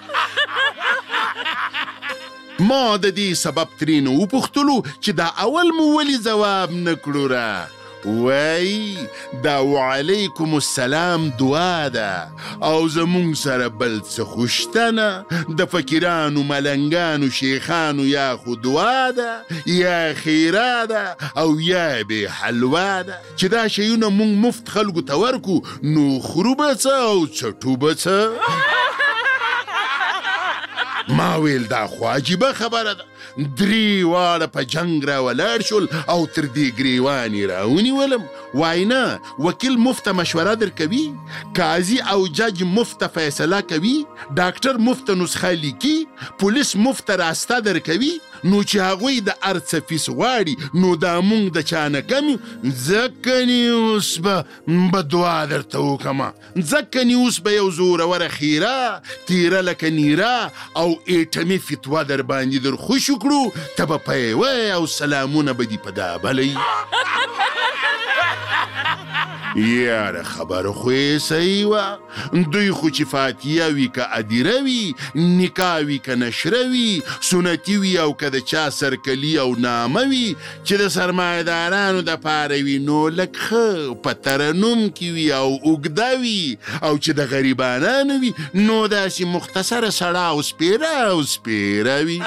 ما د دې سبب ترېنه وپوښتلو چې دا اول مو ولې ځواب نه کړو را. وایي دا وعلیکم السلام دعا ده او زمونږ سره بل څه خوشتنه د فقیرانو ملنګانو شیخانو یا خو دعا ده یا خیره ده او یا به حلوا ده چې دا شیونه مونږ مفت خلکو ته ورکو نو خورو به څه او څټو به څه. ما ویل دا خو عجیبه خبره ده. درې واړه په جنګ را ولاړ شول او تر دې ګریوانې را ونیولم. وای نه وکیل مفته مشوره درکوي قاضي او جج مفته فیصله کوي ډاکټر مفته نسخه لیکي پولیس مفته راسته درکوي. نو چې هغوی د هر څه فیس غواړي نو دا مونږ د چا نه کم یو. ځکه نی اوس به دعا درته وکړمه ځکه نی اوس به یو زوروره خیره تیره لکه نیره او ایټمي فتوا در باندې در خوش کړو ته به پیوی او سلامونه به دي په دا بلی. یاره خبره خو یې صحیح وه. دوی خو چې فاتحه وي که ادیره وي نکاح وي که نشره وي سنتي وي او که د چا سرکلي او نامه وي چې د سرمایهدارانو دپاره وي نو لږ ښه په ترنم کې وي او اوږده وي او چې د غریبانانو وي نو داسې مختصره سړه او سپیره او سپیره وي.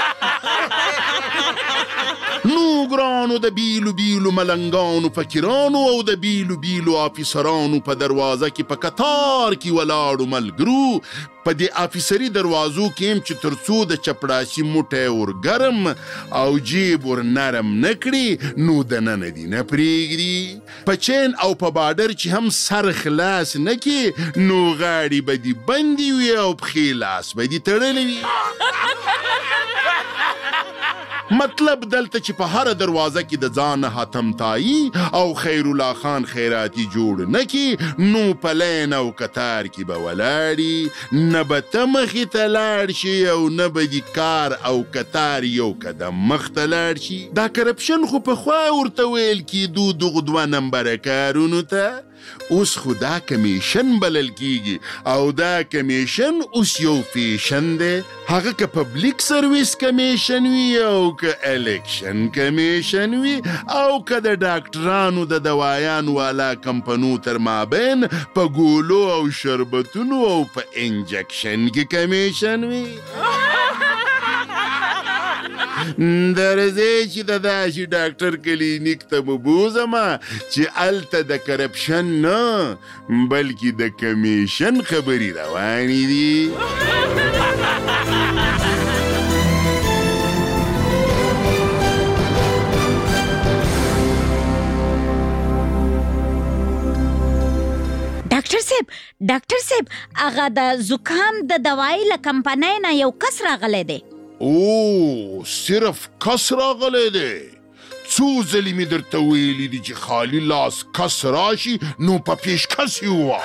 نو ګرانو د بیلو بیلو ملنګانو فقیرانو او د بیلو بیلو آفیسرانو په دروازه کې په کتار کې ولاړو ملګرو. په دې آفیسري دروازو کې هم چې تر څو د چپړاسي موټی ور ګرم او جیب ور نرم نه کړي نو دننه دي نه پرېږدي. په چین او په باډر چې هم سر خلاص نه کړي نو غاړې به دي بندې وي او پښې لاس به دي تړلې وي. مطلب دلته چې په هر دروازه کې د ځان حاتم تایی او خیر الله خان خیراتی جوړ نکي نو په لین او قطار کې به ولاړي نه به ته مخې ته لاړ شي او نه به دي کار او قطار یو قدم مخ ته لاړ شي. دا کرپشن خو پخوا ورته ویل کېدو دغو دوه نمبره کارونو ته، اوس خو دا کمیشن بلل کیږي او دا کمیشن اوس یو فیشن دی. هغه که پبلیک سرویس کمیشن وي او که الیکشن کمیشن وي او که د ډاکټرانو د دوايانو والا کمپنو تر مابین په ګولو او شربتونو او په انجکشن کې کمیشن وي. درځئ چې د داسې ډاکټر کلینیک ته مو بوځمه چې هلته د کرپشن نه بلکې د کمیشن خبرې روانې دي. ډاکټر صاحب ډاکټر صاحب هغه د زکام د دوايي له کمپنۍ نه یو کس راغلی دی. او صرف کس راغلی دی؟ څو ځلې مې درته ویلي دي چې خالي لاس کس راشي نو په پیشکش یې ووایه.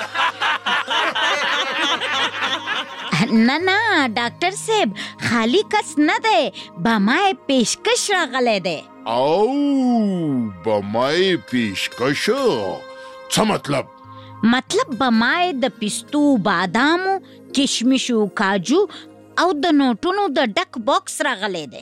نه نه ډاکټر صاحب خالی کس نه دی، بمای پیشکش راغلی دی. او بمای پیشکش څه مطلب؟ مطلب بمای د پستو، بادامو، کشمشو، کاجو او د نوټونو د ډک باکس راغلی دی.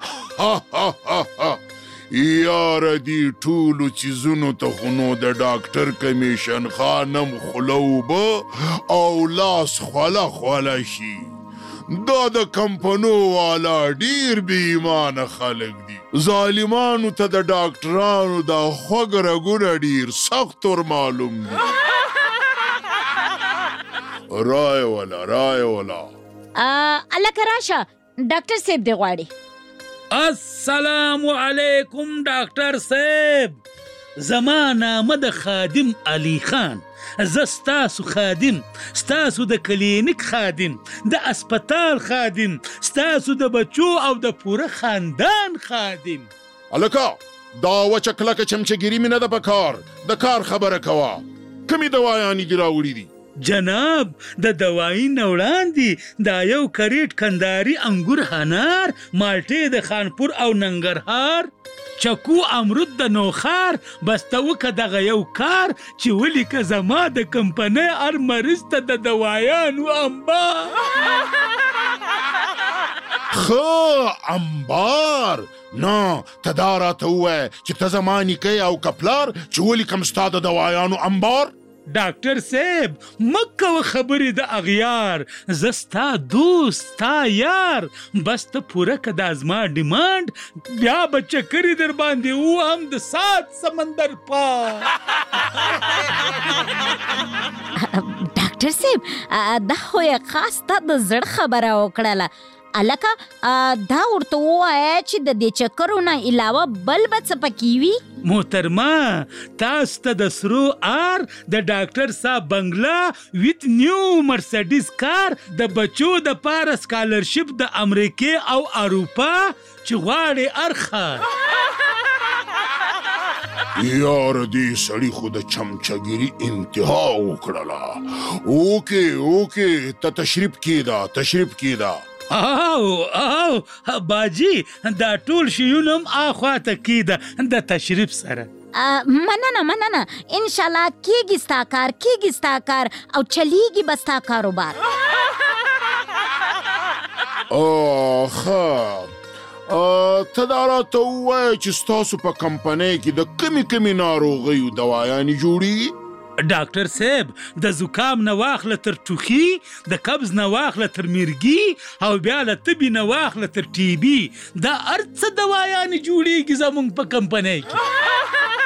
یاره دی ټولو چیزونو ته خو نو د ډاکټر کمیشن خانم خوله اوبه او لاس خوله خوله شي. دا د کمپنو والا ډیر بې ایمانه خلک دي. ظالمانو ته د ډاکټرانو دا خوږ رګونه ډیر سخت ور معلوم دي. رای ولا رای ولا الکه راشه ډاکټر صاحب دی غواړي. السلام علیکم ډاکټر صاحب، زما نامه د خادم علي خان، زه ستاسو خادم، ستاسو د کلینیک خادم، د اسپتال خادم، ستاسو د بچو او د پوره خاندان خادم. الکه دا وچه کلکه چمچهګیري مې نه ده په کار، د کار خبره کوه. کومې دوايانې دې راوړي دي؟ جناب د دوايي نه وړاندې دا یو کریټ کنداري انګور هنار، مالټې د خانپور او ننګرهار، چکو امرود د نوخار، بس ته وکه دغه یو کار چې ولیکه زما د کمپنۍ هر مریض ته د دوايانو انبار. ښه امبار؟ نه ته دا راته ووایه چې ته زما نیکۍ او کپلار چې ولیکم ستا د دوايانو انبار. ډاکټر صاحب مکه خبرې د اغیار، زه ستا دوست ستا یار، بس ته پوره که دا زما ډیمانډ بیا به چکرې در باندې و هم د سات سمندر پار. ډاکټر صاحب دا خو یې خاص تا د زړه خبره وکړله. الکه دا ورته ووایه چې د دې چکرو نه علاوه بل به څه پکې وي. محترمه تاسو ته د سرو آر، د ډاکټر صاحب بنگله ویت نیو مرسډیز کار، د بچو د پاره سکالرشپ د امریکې او اروپا چې غواړي ارخه. یاره دې سړي خو د چمچهګیري انتها وکړله. اوکې اوکې ته تشریف کېده تشریف کېده. او او باجی دا ټول شیونه هم اخواته کېده د تشریف سره. مننه مننه انشاءالله کېږي ستا کار کېږي ستا کار او چلیږي به ستا کاروبار. ښه ته دا راته ووایه چې ستاسو په کمپنۍ کې د کمې کمې ناروغیو دوايانې جوړېږي؟ ډاکټر صاحب د زکام نه واخله تر ټوخي، د قبض نه واخله تر مرګي او بیا له تبي نه واخله تر ټي بي، دا هر څه دوايانې جوړېږي زموږ په کمپنۍ کې.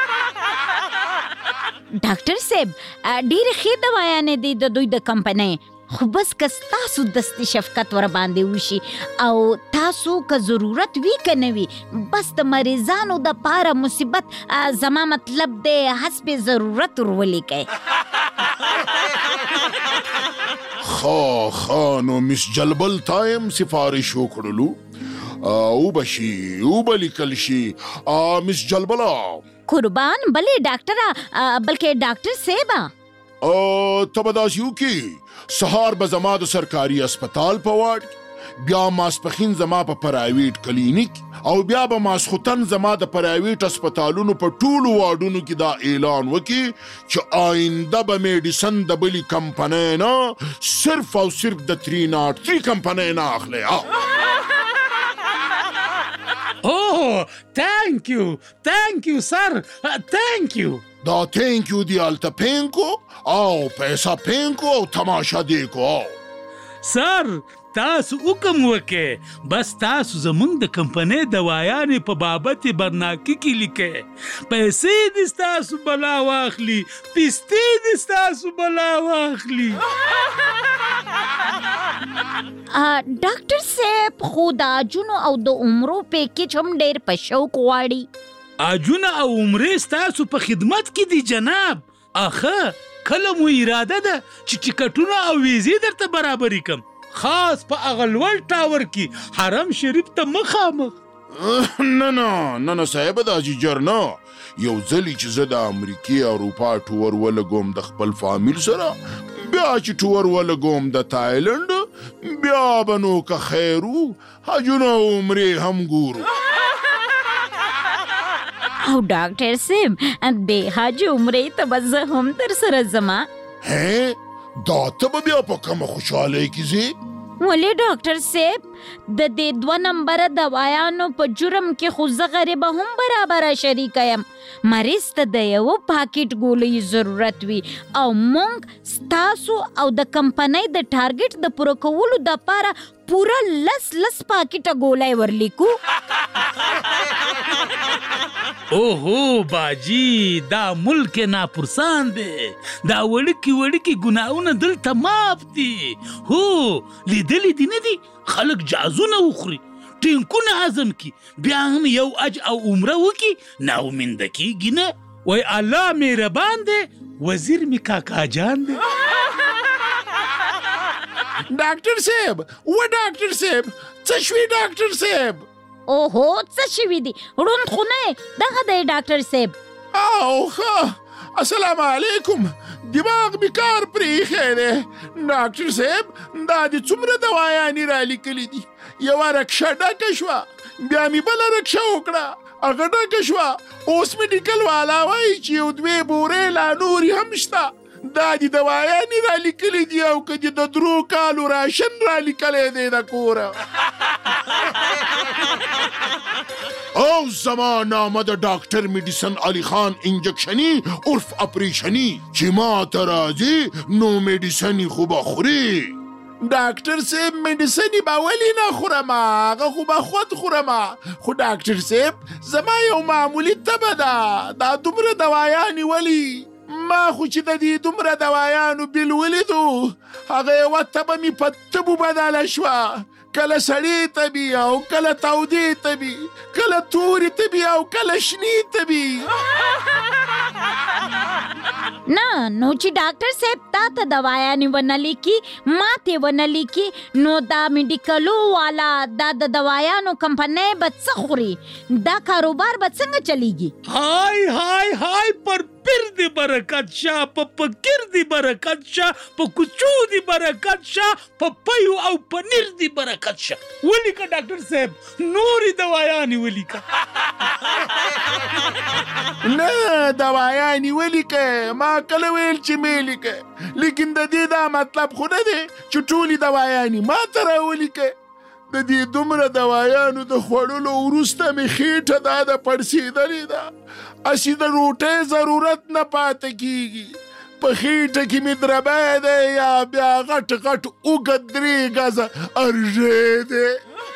ډاکټر صاحب ډېرې ښې دوايانې دي د دوی د کمپنۍ، خو بس که ستاسو دستي شفقت ور باندې وشي او تاسو که ضرورت وي که نه وي، بس د مریضانو د پاره مصیبت زما مطلب دی حسب ضرورت ور ولیکئ. ښه ښه نو مس جلبل تا یم سفارش وکړلو. او بشي او بلیکل شي مس جلبلا قربان بلې ډاکټره بلکې ډاکټر سیبا تبداسیو کی سهار به زما د سرکاري اسپیټال په واډ بیا ماسپخین زما په پرایویټ کلینیک او بیا به ماسختن زما د پرایویټ اسپیټالونو په ټولو واډونو کې دا اعلان وکي چې آینده به میډیسن د بلی کمپنۍ نه صرف او صرف د تھری ناٹ تھری کمپنۍ نه اخلي. اوه تhank you thank you سر thank you دا thank you دی الته پینکو او پیسا پینکو او تماشا دیکو سر تاسو حکم وکې بس تاسو زمونږ د کمپنۍ دوايانې په بابت برناکي کې لیکئ پیسې دې ستاسو بلا واخلي پیستې دې ستاسو بلا واخلي. ډاکټر صاحب خو د اجونو او د عمرو پیکیج هم ډېر په شوق غواړي. اجونه او عمرې ستاسو په خدمت کې دي جناب. اخه کله مو اراده ده چې ټکټونه او ویزې درته برابرې کم خاص په اغلول ټاور کې حرم شریف ته مخامخ. نه نه نه نه صاحب دا جیجر نه یو ځلی چې زه د امریکې اروپا ټور ولګوم د خپل فامیل سره بیا چې ټور ولګوم د تایلند بیا به نو که خیرو حجونه او عمرې هم ګورو. او ډاکټر صاحب د حج عمرې ته به زه هم در سره ځما. هې دا ته به بیا په کومه خوشحالۍ کې ځې؟ ولې ډاکټر صاحب د دې دوه نمبره دوايانو په جرم کې خو زه غریبه هم برابره شریکه یم. مریض ته د یو پاکټ ګولۍ ضرورت وي او موږ ستاسو او د کمپنۍ د ټارګټ د پوره کولو دپاره پوره لس لس پاکټه ګولۍ ورلیکو. اوهو باجی دا ملک ناپرسان دی دا وړکي وړکي ګناهونه دلته معاف دي. هو لیدلی دي نه دي خلک جازونه وخوري ټینکونه هضم کی بیا هم یو اج او عمره وکي ناامید کیږي نه. وای الله مهربان دی وزیر می کاکا جان دی. ډاکټر صاحب و ډاکټر صاحب څه شوي ډاکټر صاحب؟ اوهو څه شوي دي ړوند خو نه دغه دی ډاکټر صاحب. او ښه السلام علیکم دماغ می کار پرېښی دی. ډاکټر صاحب دا دې څومره دوايانې رالیکلي دي یوه رکشه ډکه شوه بیا مې بله رکشه وکړه هغه ډکه شوه اوس میډیکل والا وایي چې یو دوې بورې لا نورې هم شته. دا دې دوايانې رالیکلي دي او که دې د درو کالو راشن رالیکلی دی د کوره. او زما نامه د ډاکټر میډیسن علي خان انجکشني عرف اپریشني چې ما ته راځي نو میډیسني خو به خوري. ډاکټر صاحب میډیسني به ولې نه خورم هغه خو به خود خورم خو ډاکټر صاحب زما یو معمولي تبه ده دا دومره دوايانې ولې ما خو چې د دې دومره دوايانو بیل ولیدو هغه یوه تبه مې په تبو بدله شوه کله سړې تبي او کله تودې تبي کله تورې تبي او کله شنې تبي. نه نو چې ډاکټر صاحب تا ته دوايانې ونه لیکي ما ته ونه لیکي نو دا میډیکلو والا دا د دوايانو کمپنۍ به څه خوري دا کاروبار به څنګه چلیږي؟ هاي هاي هاي پر پیر دی برکت شاه په پکیر دی برکت شاه په کوچو دی برکت شاه په پیو او پنیر دی برکت شاه. ولیکه ډاکټر صاحب نورې دوايانې ولیکه. نه دوايانې ولیکه ما کله ویل چې مې لیکه لیکن د دې دا مطلب خو نه دی چې ټولې دوايانې ما ته راولیکه. د دې دومره دوايانو د خوړلو وروسته مې خېټه دا د پړسېدلې ده اسی د روټۍ ضرورت نه پاتې کیږي په خېټه کې مې دربی دی یا بیا غټ غټ اوږد درې ګزه ارژې دی.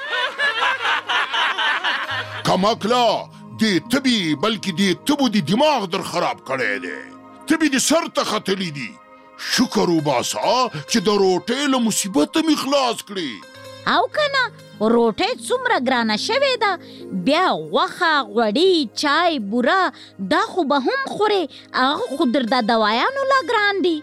کمکله دې تبي بلکې دې تبو دې دماغ در خراب کړی دی تبي دې سر ته ختلی دي. شکر وباسه چې د روټۍ له مصیبته مې خلاص کړي. او کنه روټۍ څومره ګرانه شوې ده بیا غوښه غوړي چای بوره دا خو به هم خورې هغه خو در دا دوايانو لا ګران دي.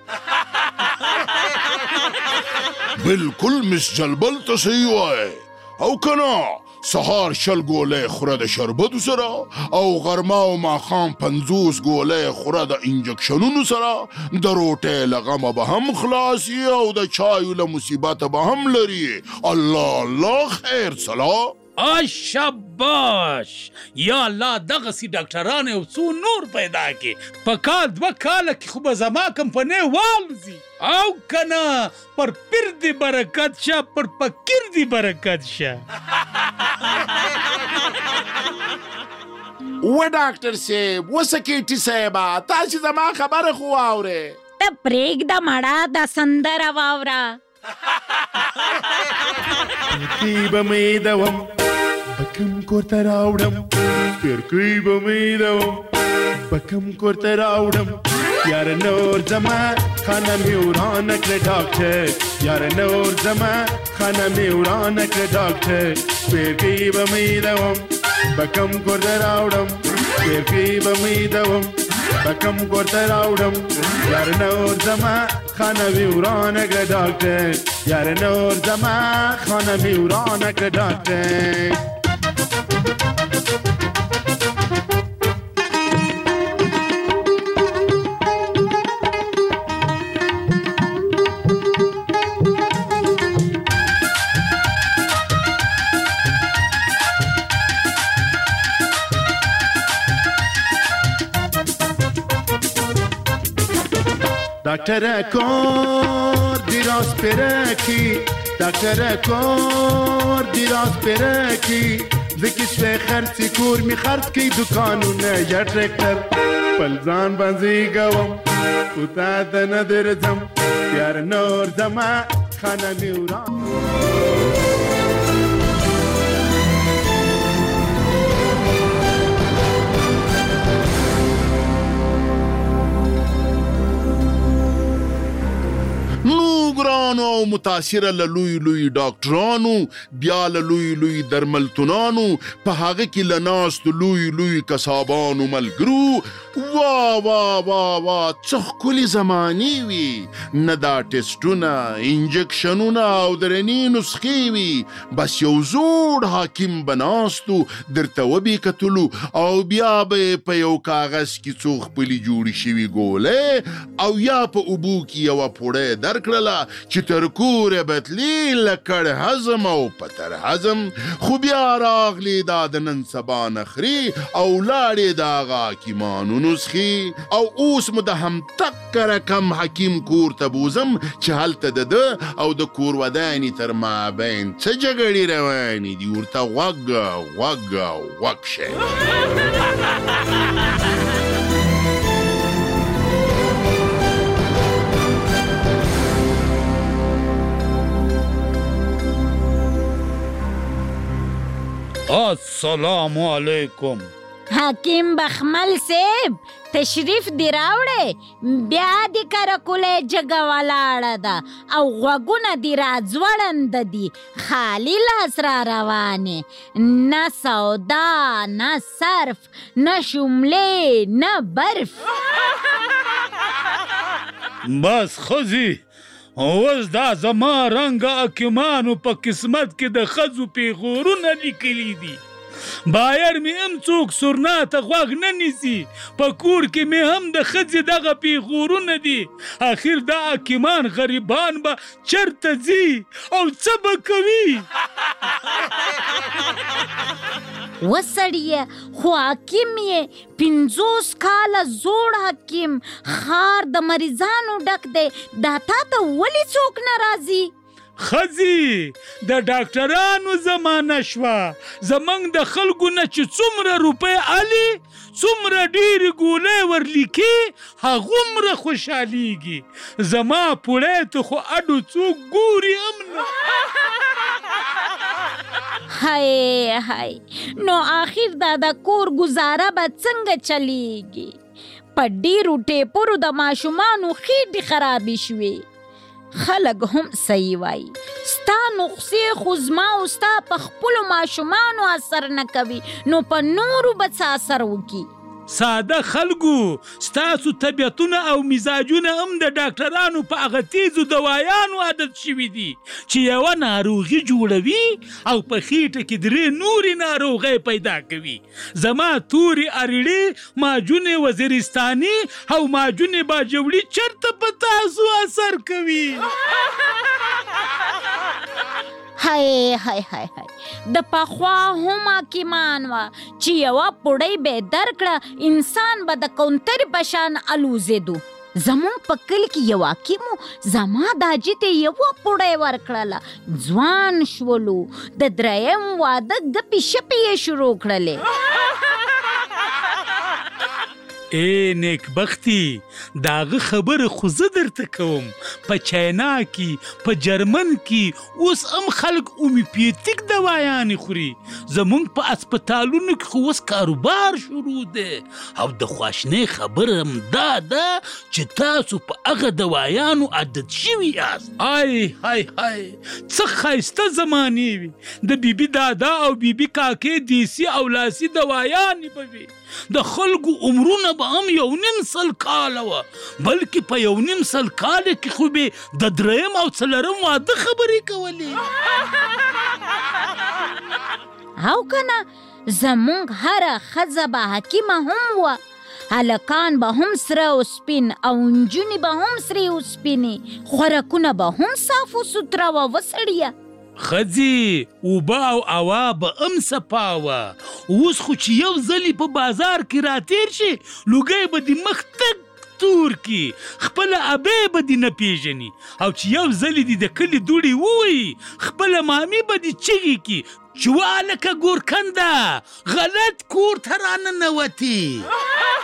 بالکل مس جلبل ته صحیح وایي او کنه سهار شل ګولۍ خوره د شربتو سره او غرمه او ماښام پنځوس ګولۍ خوره د انجکشنونو سره د روټۍ له غمه به هم خلاص یې او د چایو له مصیبته به هم لري. الله الله خیر سلا. شاباش یا الله دغسې ډاکټران یو څو نور پیدا کړي. په کال دوه کاله کې خو به زما کمپنۍ والوځي او که نه پر پیر دې برکت شه پر فقیر دې برکت شه. و ډاکټر صاحب و سکیټي صاحبه تاسې زما خبره خو واورې. ته پرېږده مړه دا سندره واوره. پیرکی به مې دوم بکم کورته راوړم پیرکی به مې دوم بکم کورته راوړم یار نور زما خانه مې ورانه کړه ډاکټر یار نور زما خانه مې ورانه کړه ډاکټر پیرکی به مې دوم بکم کورته راوړم پیرکی به مې دوم بکم کورته راوړم یار نور زما خانه مې ورانه کړه ډاکټر یار نور زما خانه مې ورانه کړه ډاکټر. دکتر کار دیراز پرکی دکتر کار دیراز پرکی زکشوه خرچی کور می خرچ کی دکانونه یا ترکتر پلزان بنزی گوم کتا دن درزم یار نور زما خانه میوران. ګرانو او متاثره له لوی لوی ډاکټرانو بیا له لوی لوی درملتونانو په هغه کې له ناستو لوی لوی کسابانو ملګرو وا وا وا وا څه ښکلې زمانې وي نه دا ټسټونه انجکشنونه او درنې نسخې وي بس یو زوړ حاکم به ناستو درته وبې کتلو او بیا به په یو کاغذ کې څو خپلې جوړې شوي ګولۍ او یا په اوبو کې یوه پوړۍ درکړله چې تر کوره بتلی لکړ هضم او پتر هضم خو بیا راغلی دا د نن سبا نخري او لاړې د هغه حکیمانو نسخې او اوس مو د همتک رقم حکیم کور ته بوزم چې هلته د ده او د کور ودانې تر مابین څه جګړې روانې دي ورته غوږ غوږ غوږ شئ. السلام علیکم. حکیم بخمل صاحب تشریف دی راوړې بیا دې کرکولی جګه ولاړه ده او غوږونه دې راځوړنده دي خالي لاس را روانې نه سودا نه صرف نه شملې نه برف. بس ښځې اوس دا زما رنګه حکیمانو په قسمت کې د ښځو پیغورونه لیکلي دي. بایر مې هم څوک سورناته غوږ نه نیسي په کور کې مې هم د ښځې دغه پیغورونه دي. اخر دا حکیمان غریبان به چرته ځي او څه به کوي؟ وسړیه خو حکیم یې پنځوس کاله زوړ حکیم ښار د مریضانو ډک دی دا تا ته ولې څوک نه راځي؟ ښځې د ډاکټرانو زمانه شوه زموږ د خلکو نه چې څومره روپۍ الي څومره ډېرې ګولۍ ورلیکي هغومره خوشحالیږي. زما پوړۍ ته خو اډو څوک ګوري هم نه. هی هی نو آخر دا د کور گزاره به څنګه چلیږي؟ په ډېرو ټیپرو د ماشومانو خېټې خرابې شوې. خلک هم صحیح وایي ستا نقصې خو زما او ستا په خپلو ماشومانو اثر نه کوي نو په نورو به څه اثر وکړي؟ ساده خلکو ستاسو طبیعتونه او مزاجونه هم د ډاکټرانو په هغه تیزو دوايانو عادت شوي دي چې یوه ناروغي جوړوي او په خېټه کې درې نورې ناروغۍ پیدا کوي. زما تورې اریړې ماجونې وزیرستاني او ماجونې باجوړي چرته په تاسو اثر کوي؟ هاي هاي هاي هاي د پخوا هم حکیمان وه چې یوه پوړۍ به درکړه انسان به د کونتر په شان الوزېدو. زمونږ په کلي کې یو حکیمو زما داجي ته یوه پوړۍ ورکړله، ځوان شولو، د دریم واده ګپې شپې یې شروع کړلې. ای نیکبختي داغه خبره خو زه درته کوم. په چاینا کې په جرمن کې اوس هم خلک اومیوپیتیک دوايانې خوري. زمونږ په اسپتالونو کې خو اوس کاروبار شروع دی او د خواشنۍ خبره هم دا ده چې تاسو په هغه دوايانو عادت شوي یاست. آی های های څه ښایسته زمانې وي، د بیبي دادا او بیبي کاکې دیسي او لاسي دوايانې به وي. د خلکو عمرونه به هم یو نیم سل کاله وه، بلکې په یو نیم سل کاله کې خو به د دریم او څلرم واده خبرې کولې. او کنه زمونږ هره ښځه به حکیمه هم وه، هلکان به هم سره او سپین او نجونې به هم سرې او سپینې، خوراکونه به هم صاف و سوتره وه. وسړیه خځې اوبه او هوا به هم صفا وه. اوس خو چې یو ځلې په بازار کې راتېر شي لوګی به دې مخ تک تور کی، خپله ابې به دې نه پیژني، او چې یو ځلې دې د کلي دوړې ووایي خپله مامي به دې چغې کی چې والکه ګورکنده غلط کور ته راننوتې.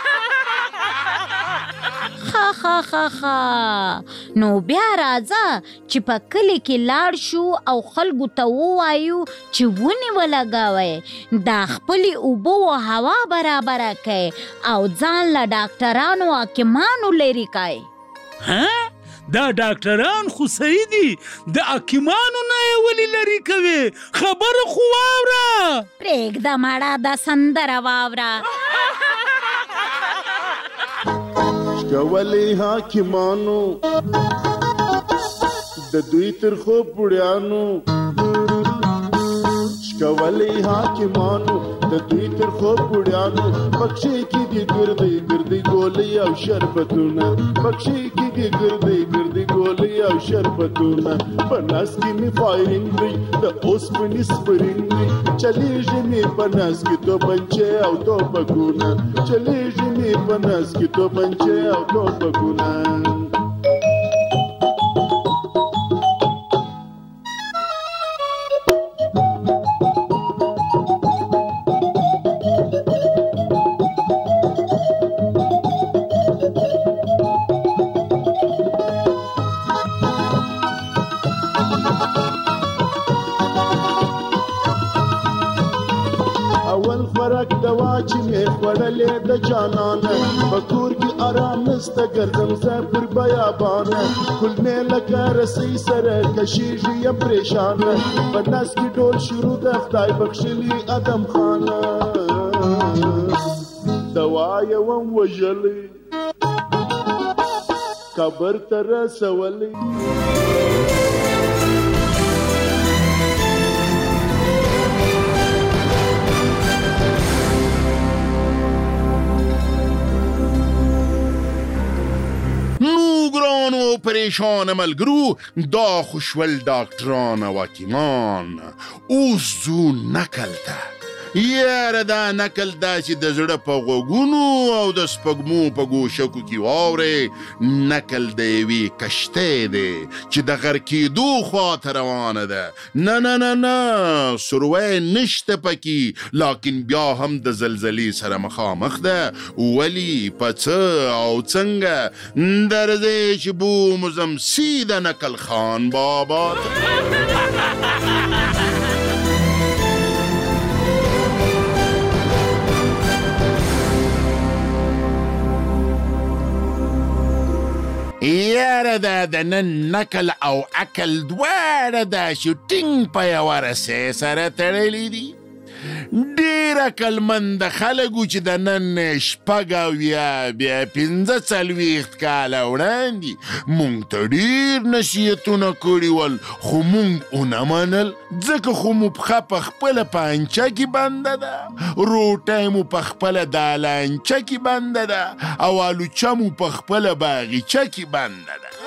خا خا خا خا نو بیا راځه چې په کلي کې لاړ شو او خلکو ته ووایو چې ونې ولګوئ، دا خپلې اوبه و هوا برابره کړئ او ځان له ډاکټرانو حکیمانو لرې کړئ. ها دا ډاکټران خو صحیح دي، د حکیمانو نه یې ولې لرې کوې؟ خبره خو واوره. پرېږده مړه دا سندره واوره. شکولې حاکمانو د دوی ترخو پوړیانو، شکولې حاکمانو د دوی ترخو پوړیانو، بخشې کې دي ګردې ګردې ګولې او شربتونه، بخشې کې دي ګردې ګردې ګولې او شربتونه. په ناس کې مې فایرینګ دی د اوسپنې سپرینګ دی، چلیږي مې په ناس کې توپنچې او توپکونه، چلیږي مې په ناس کې توپنچې او توپکونه. چې مې خوړلې د جانانه، په کور کې آرام نسته ګرځم زه پر بیابانه، کلمې لکه رسۍ سره کشیږي یم پریشانه، په نس کې ډول شروع د خدای بخښلي ادم خانه، دوا یې وم وژلې قبر ته رسولې. ګرانو پریشان ملګرو، دا خوشول ډاکټران او حکیمان اوس ځو نکل ته. یاره دا نکل داسې د زړه په غوږونو او د سپږمو په ګوشکو کې واورې، نکل د یوې کشتۍ دی چې د غرق کېدو خواته روانه ده. نه نه نه نه سروی نشته پکې، لاکن بیا هم د زلزلې سره مخامخ ده. ولی په څه او څنګه درځئ چې بومزم سیده نکل خان بابا یاره دا د نن نکل او عقل دواړه دا شوټینګ په یوه رسۍ سره تړلي دي. ډېر عقلمند خلکو چې د نن شپږ اویا بیا پنځه څلوېښت کاله وړاندې موږ ته ډېر نصیحتونه کړي ول، خو موږ ونه منل، ځکه خو مو پښه په خپله پانچه کې بنده ده، روټۍ مو په خپله دالانچه کې بنده ده، او الوچه مو په خپله باغچه کې بنده ده.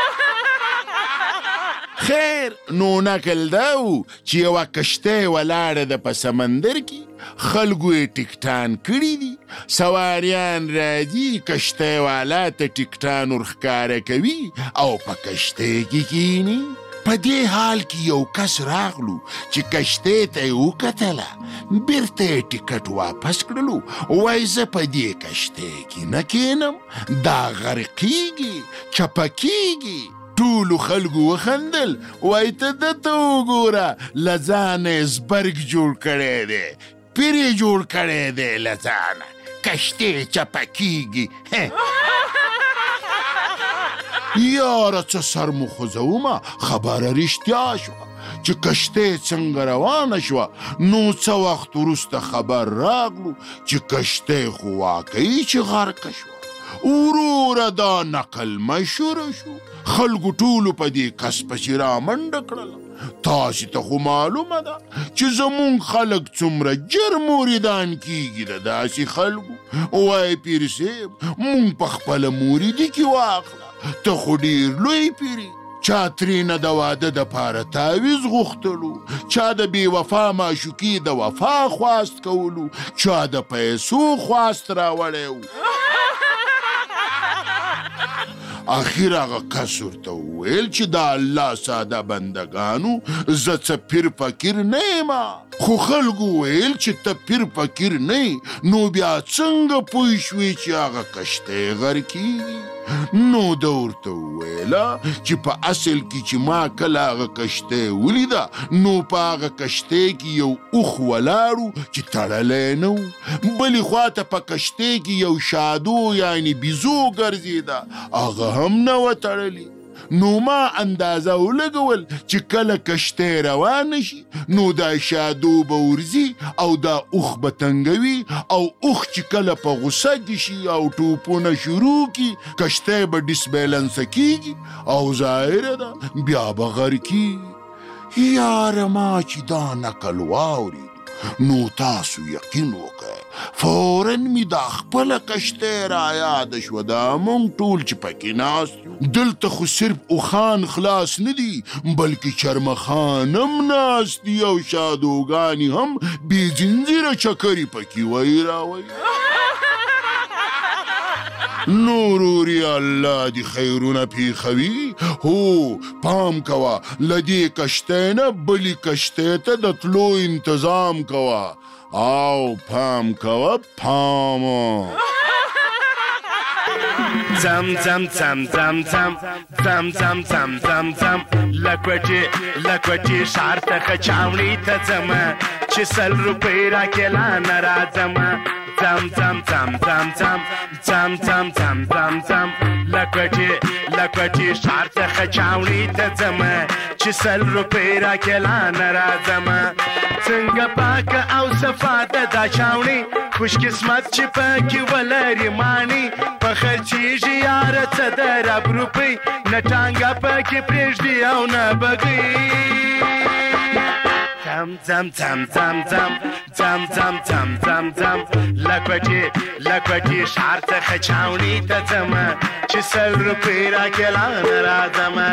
خیر نو نقل دا و چې یوه کشتۍ ولاړه ده په سمندر کې، خلکو یې ټکټان کړي دي، سواریان راځي کشتۍ والا ته ټکټان ورښکاره کوي او په کشتۍ کې کیني. په دې حال کې یو کس راغلو چې کشتۍ ته یې وکتله، بیرته یې ټکټ واپس کړلو، وایي زه په دې کشتۍ کې نه کینم، دا غرقیږي، چپه کیږي. ټولو خلکو وخندل، وایي ته دته وګوره، له ځانه یې زبرګ جوړ کړی دی، پیر یې جوړ کړی دی له ځانه، کشتۍ چپه کیږي. یاره څه سر مو خوځومه، خبره رښتیا شوه چې کشتۍ څنګه روانه شوه. نو څه وخت وروسته خبر راغلو چې کشتۍ خو واقعي چې غرقه شوه. وروره دا نقل مشهوره شو، خلکو ټولو په دې کس پسې رامنډه کړله. تاسې ته خو معلومه ده چې زمونږ خلک څومره ژر موریدان کیږي د داسې خلکو. وایي پیر صاحب مونږ په خپله موریدي کې واخله، ته خو ډېر لوی پیري. چا ترېنه د واده دپاره تعویض غوښتلو، چا د بې وفا معشوقي د وفا خواست کولو، چا د پیسو خواست راوړی و. آخر هغه کس ورته وویل چې د الله ساده بندګانو زه څه پیر فقیر نه یم، خو خلکو ویل چې ته پیر فقیر نه یې، نو بیا څنګه پوه شوې چې هغه کشتۍ غرقیږي؟ نو ده ورته وویله چې په اصل کې چې ما کله هغه کشتۍ ولیده، نو په هغه کشتۍ کې یو اوښ ولاړ و چې تړلی نه و، بلې خواته په کشتۍ کې یو شادو یعنې بیزو ګرځېده، هغه هم نه وه تړلې. نو ما اندازه ولګول چې کله کشتۍ روانه شي نو دا شادو به ورځي او دا اوښ به تنګوي، او اوښ چې کله په غوسه کې شي او ټوپونه شروع کړي، کشتۍ به ډسبیلنسه کېږي او ظاهره ده بیا به غرقېږي. یاره ما چې دا نقل واورېد نو تاسو یقین وکړئ، فوراً مې دا خپله کشتۍ رایاده شوه، دا موږ ټول چې پکې ناست یو. دلته خو صرف اوښان خلاص نه دي بلکې چرمخان هم ناست دي او شادوګانې هم بې زنځیره چکرې پکې وایي راوایي. نوروري الله دی خیرونه پیښوي. هو پام کوه، له دې کشتۍ نه بلې کشتۍ ته د تلو انتظام کوه، او پام کوه پام. زم زم زم زم زم زم زم زم زم زم لکوټي لکوټي ښار ته خچاوړي ته ځمه چې سل روپۍ راکېلا نه راځمه. زم زم زم زم زم زم زم زم زم زم لکوټي لکوټي ښار ته خچاوړي ته ځمه چې سل روپۍ راکېلا نه راځمه. څنګه پاکه او صفا ده دا چاوړي، خوش قسمت چې پکې ولري ماڼي، په خرچېږي یاره څه د رب روپۍ، نه ټانګه پکې پرېږدي او نه بګۍ. زم زم زم زم زم زم زم زم زم زم لکوټي لکوټي ښار څخه چاوړي ته ځمه چې سل روپۍ راکېلا نه راځمه.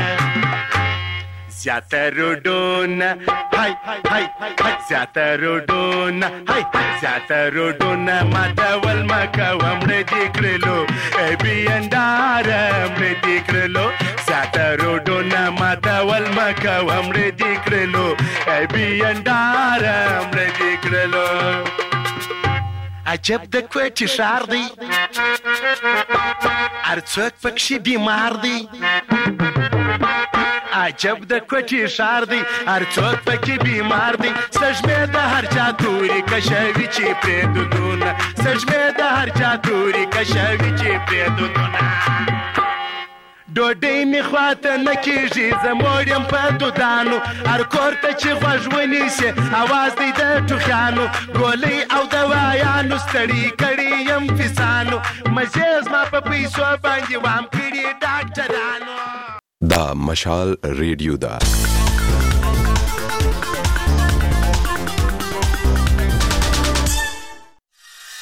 زیاته روډونه هاي هاي هاي زیاته روډونه هاي زیاته روډونه ماتول مه کوه، مړه دې کړلو ای بینداره مړه دې کړلو. زیاته روډونه ماتول مه کوه، مړه دې کړلو ای بینداره مړه دې کړلو. عجب د کوټې ښار دی، هر څوک پکښې بیمار دی. عجب د کوټې ښار دی، هر څوک پکې بیمار دی. سږمې د هر چا توري کشوي چې پرې دودونه، سږمې د هر چا توري کشوي چې پرې دودونه. ډوډۍ مې خواته نه کېږي زه موړ یم په دودانو هر کور ته چې غوږ ونیسي اواز دی د ټوخیانو ګولۍ او دوایانو ستړي کړي یم فیسانو مزې زما په پیسو باندې وام کړي ډاکټرانو. دا مشال ریډیو ده.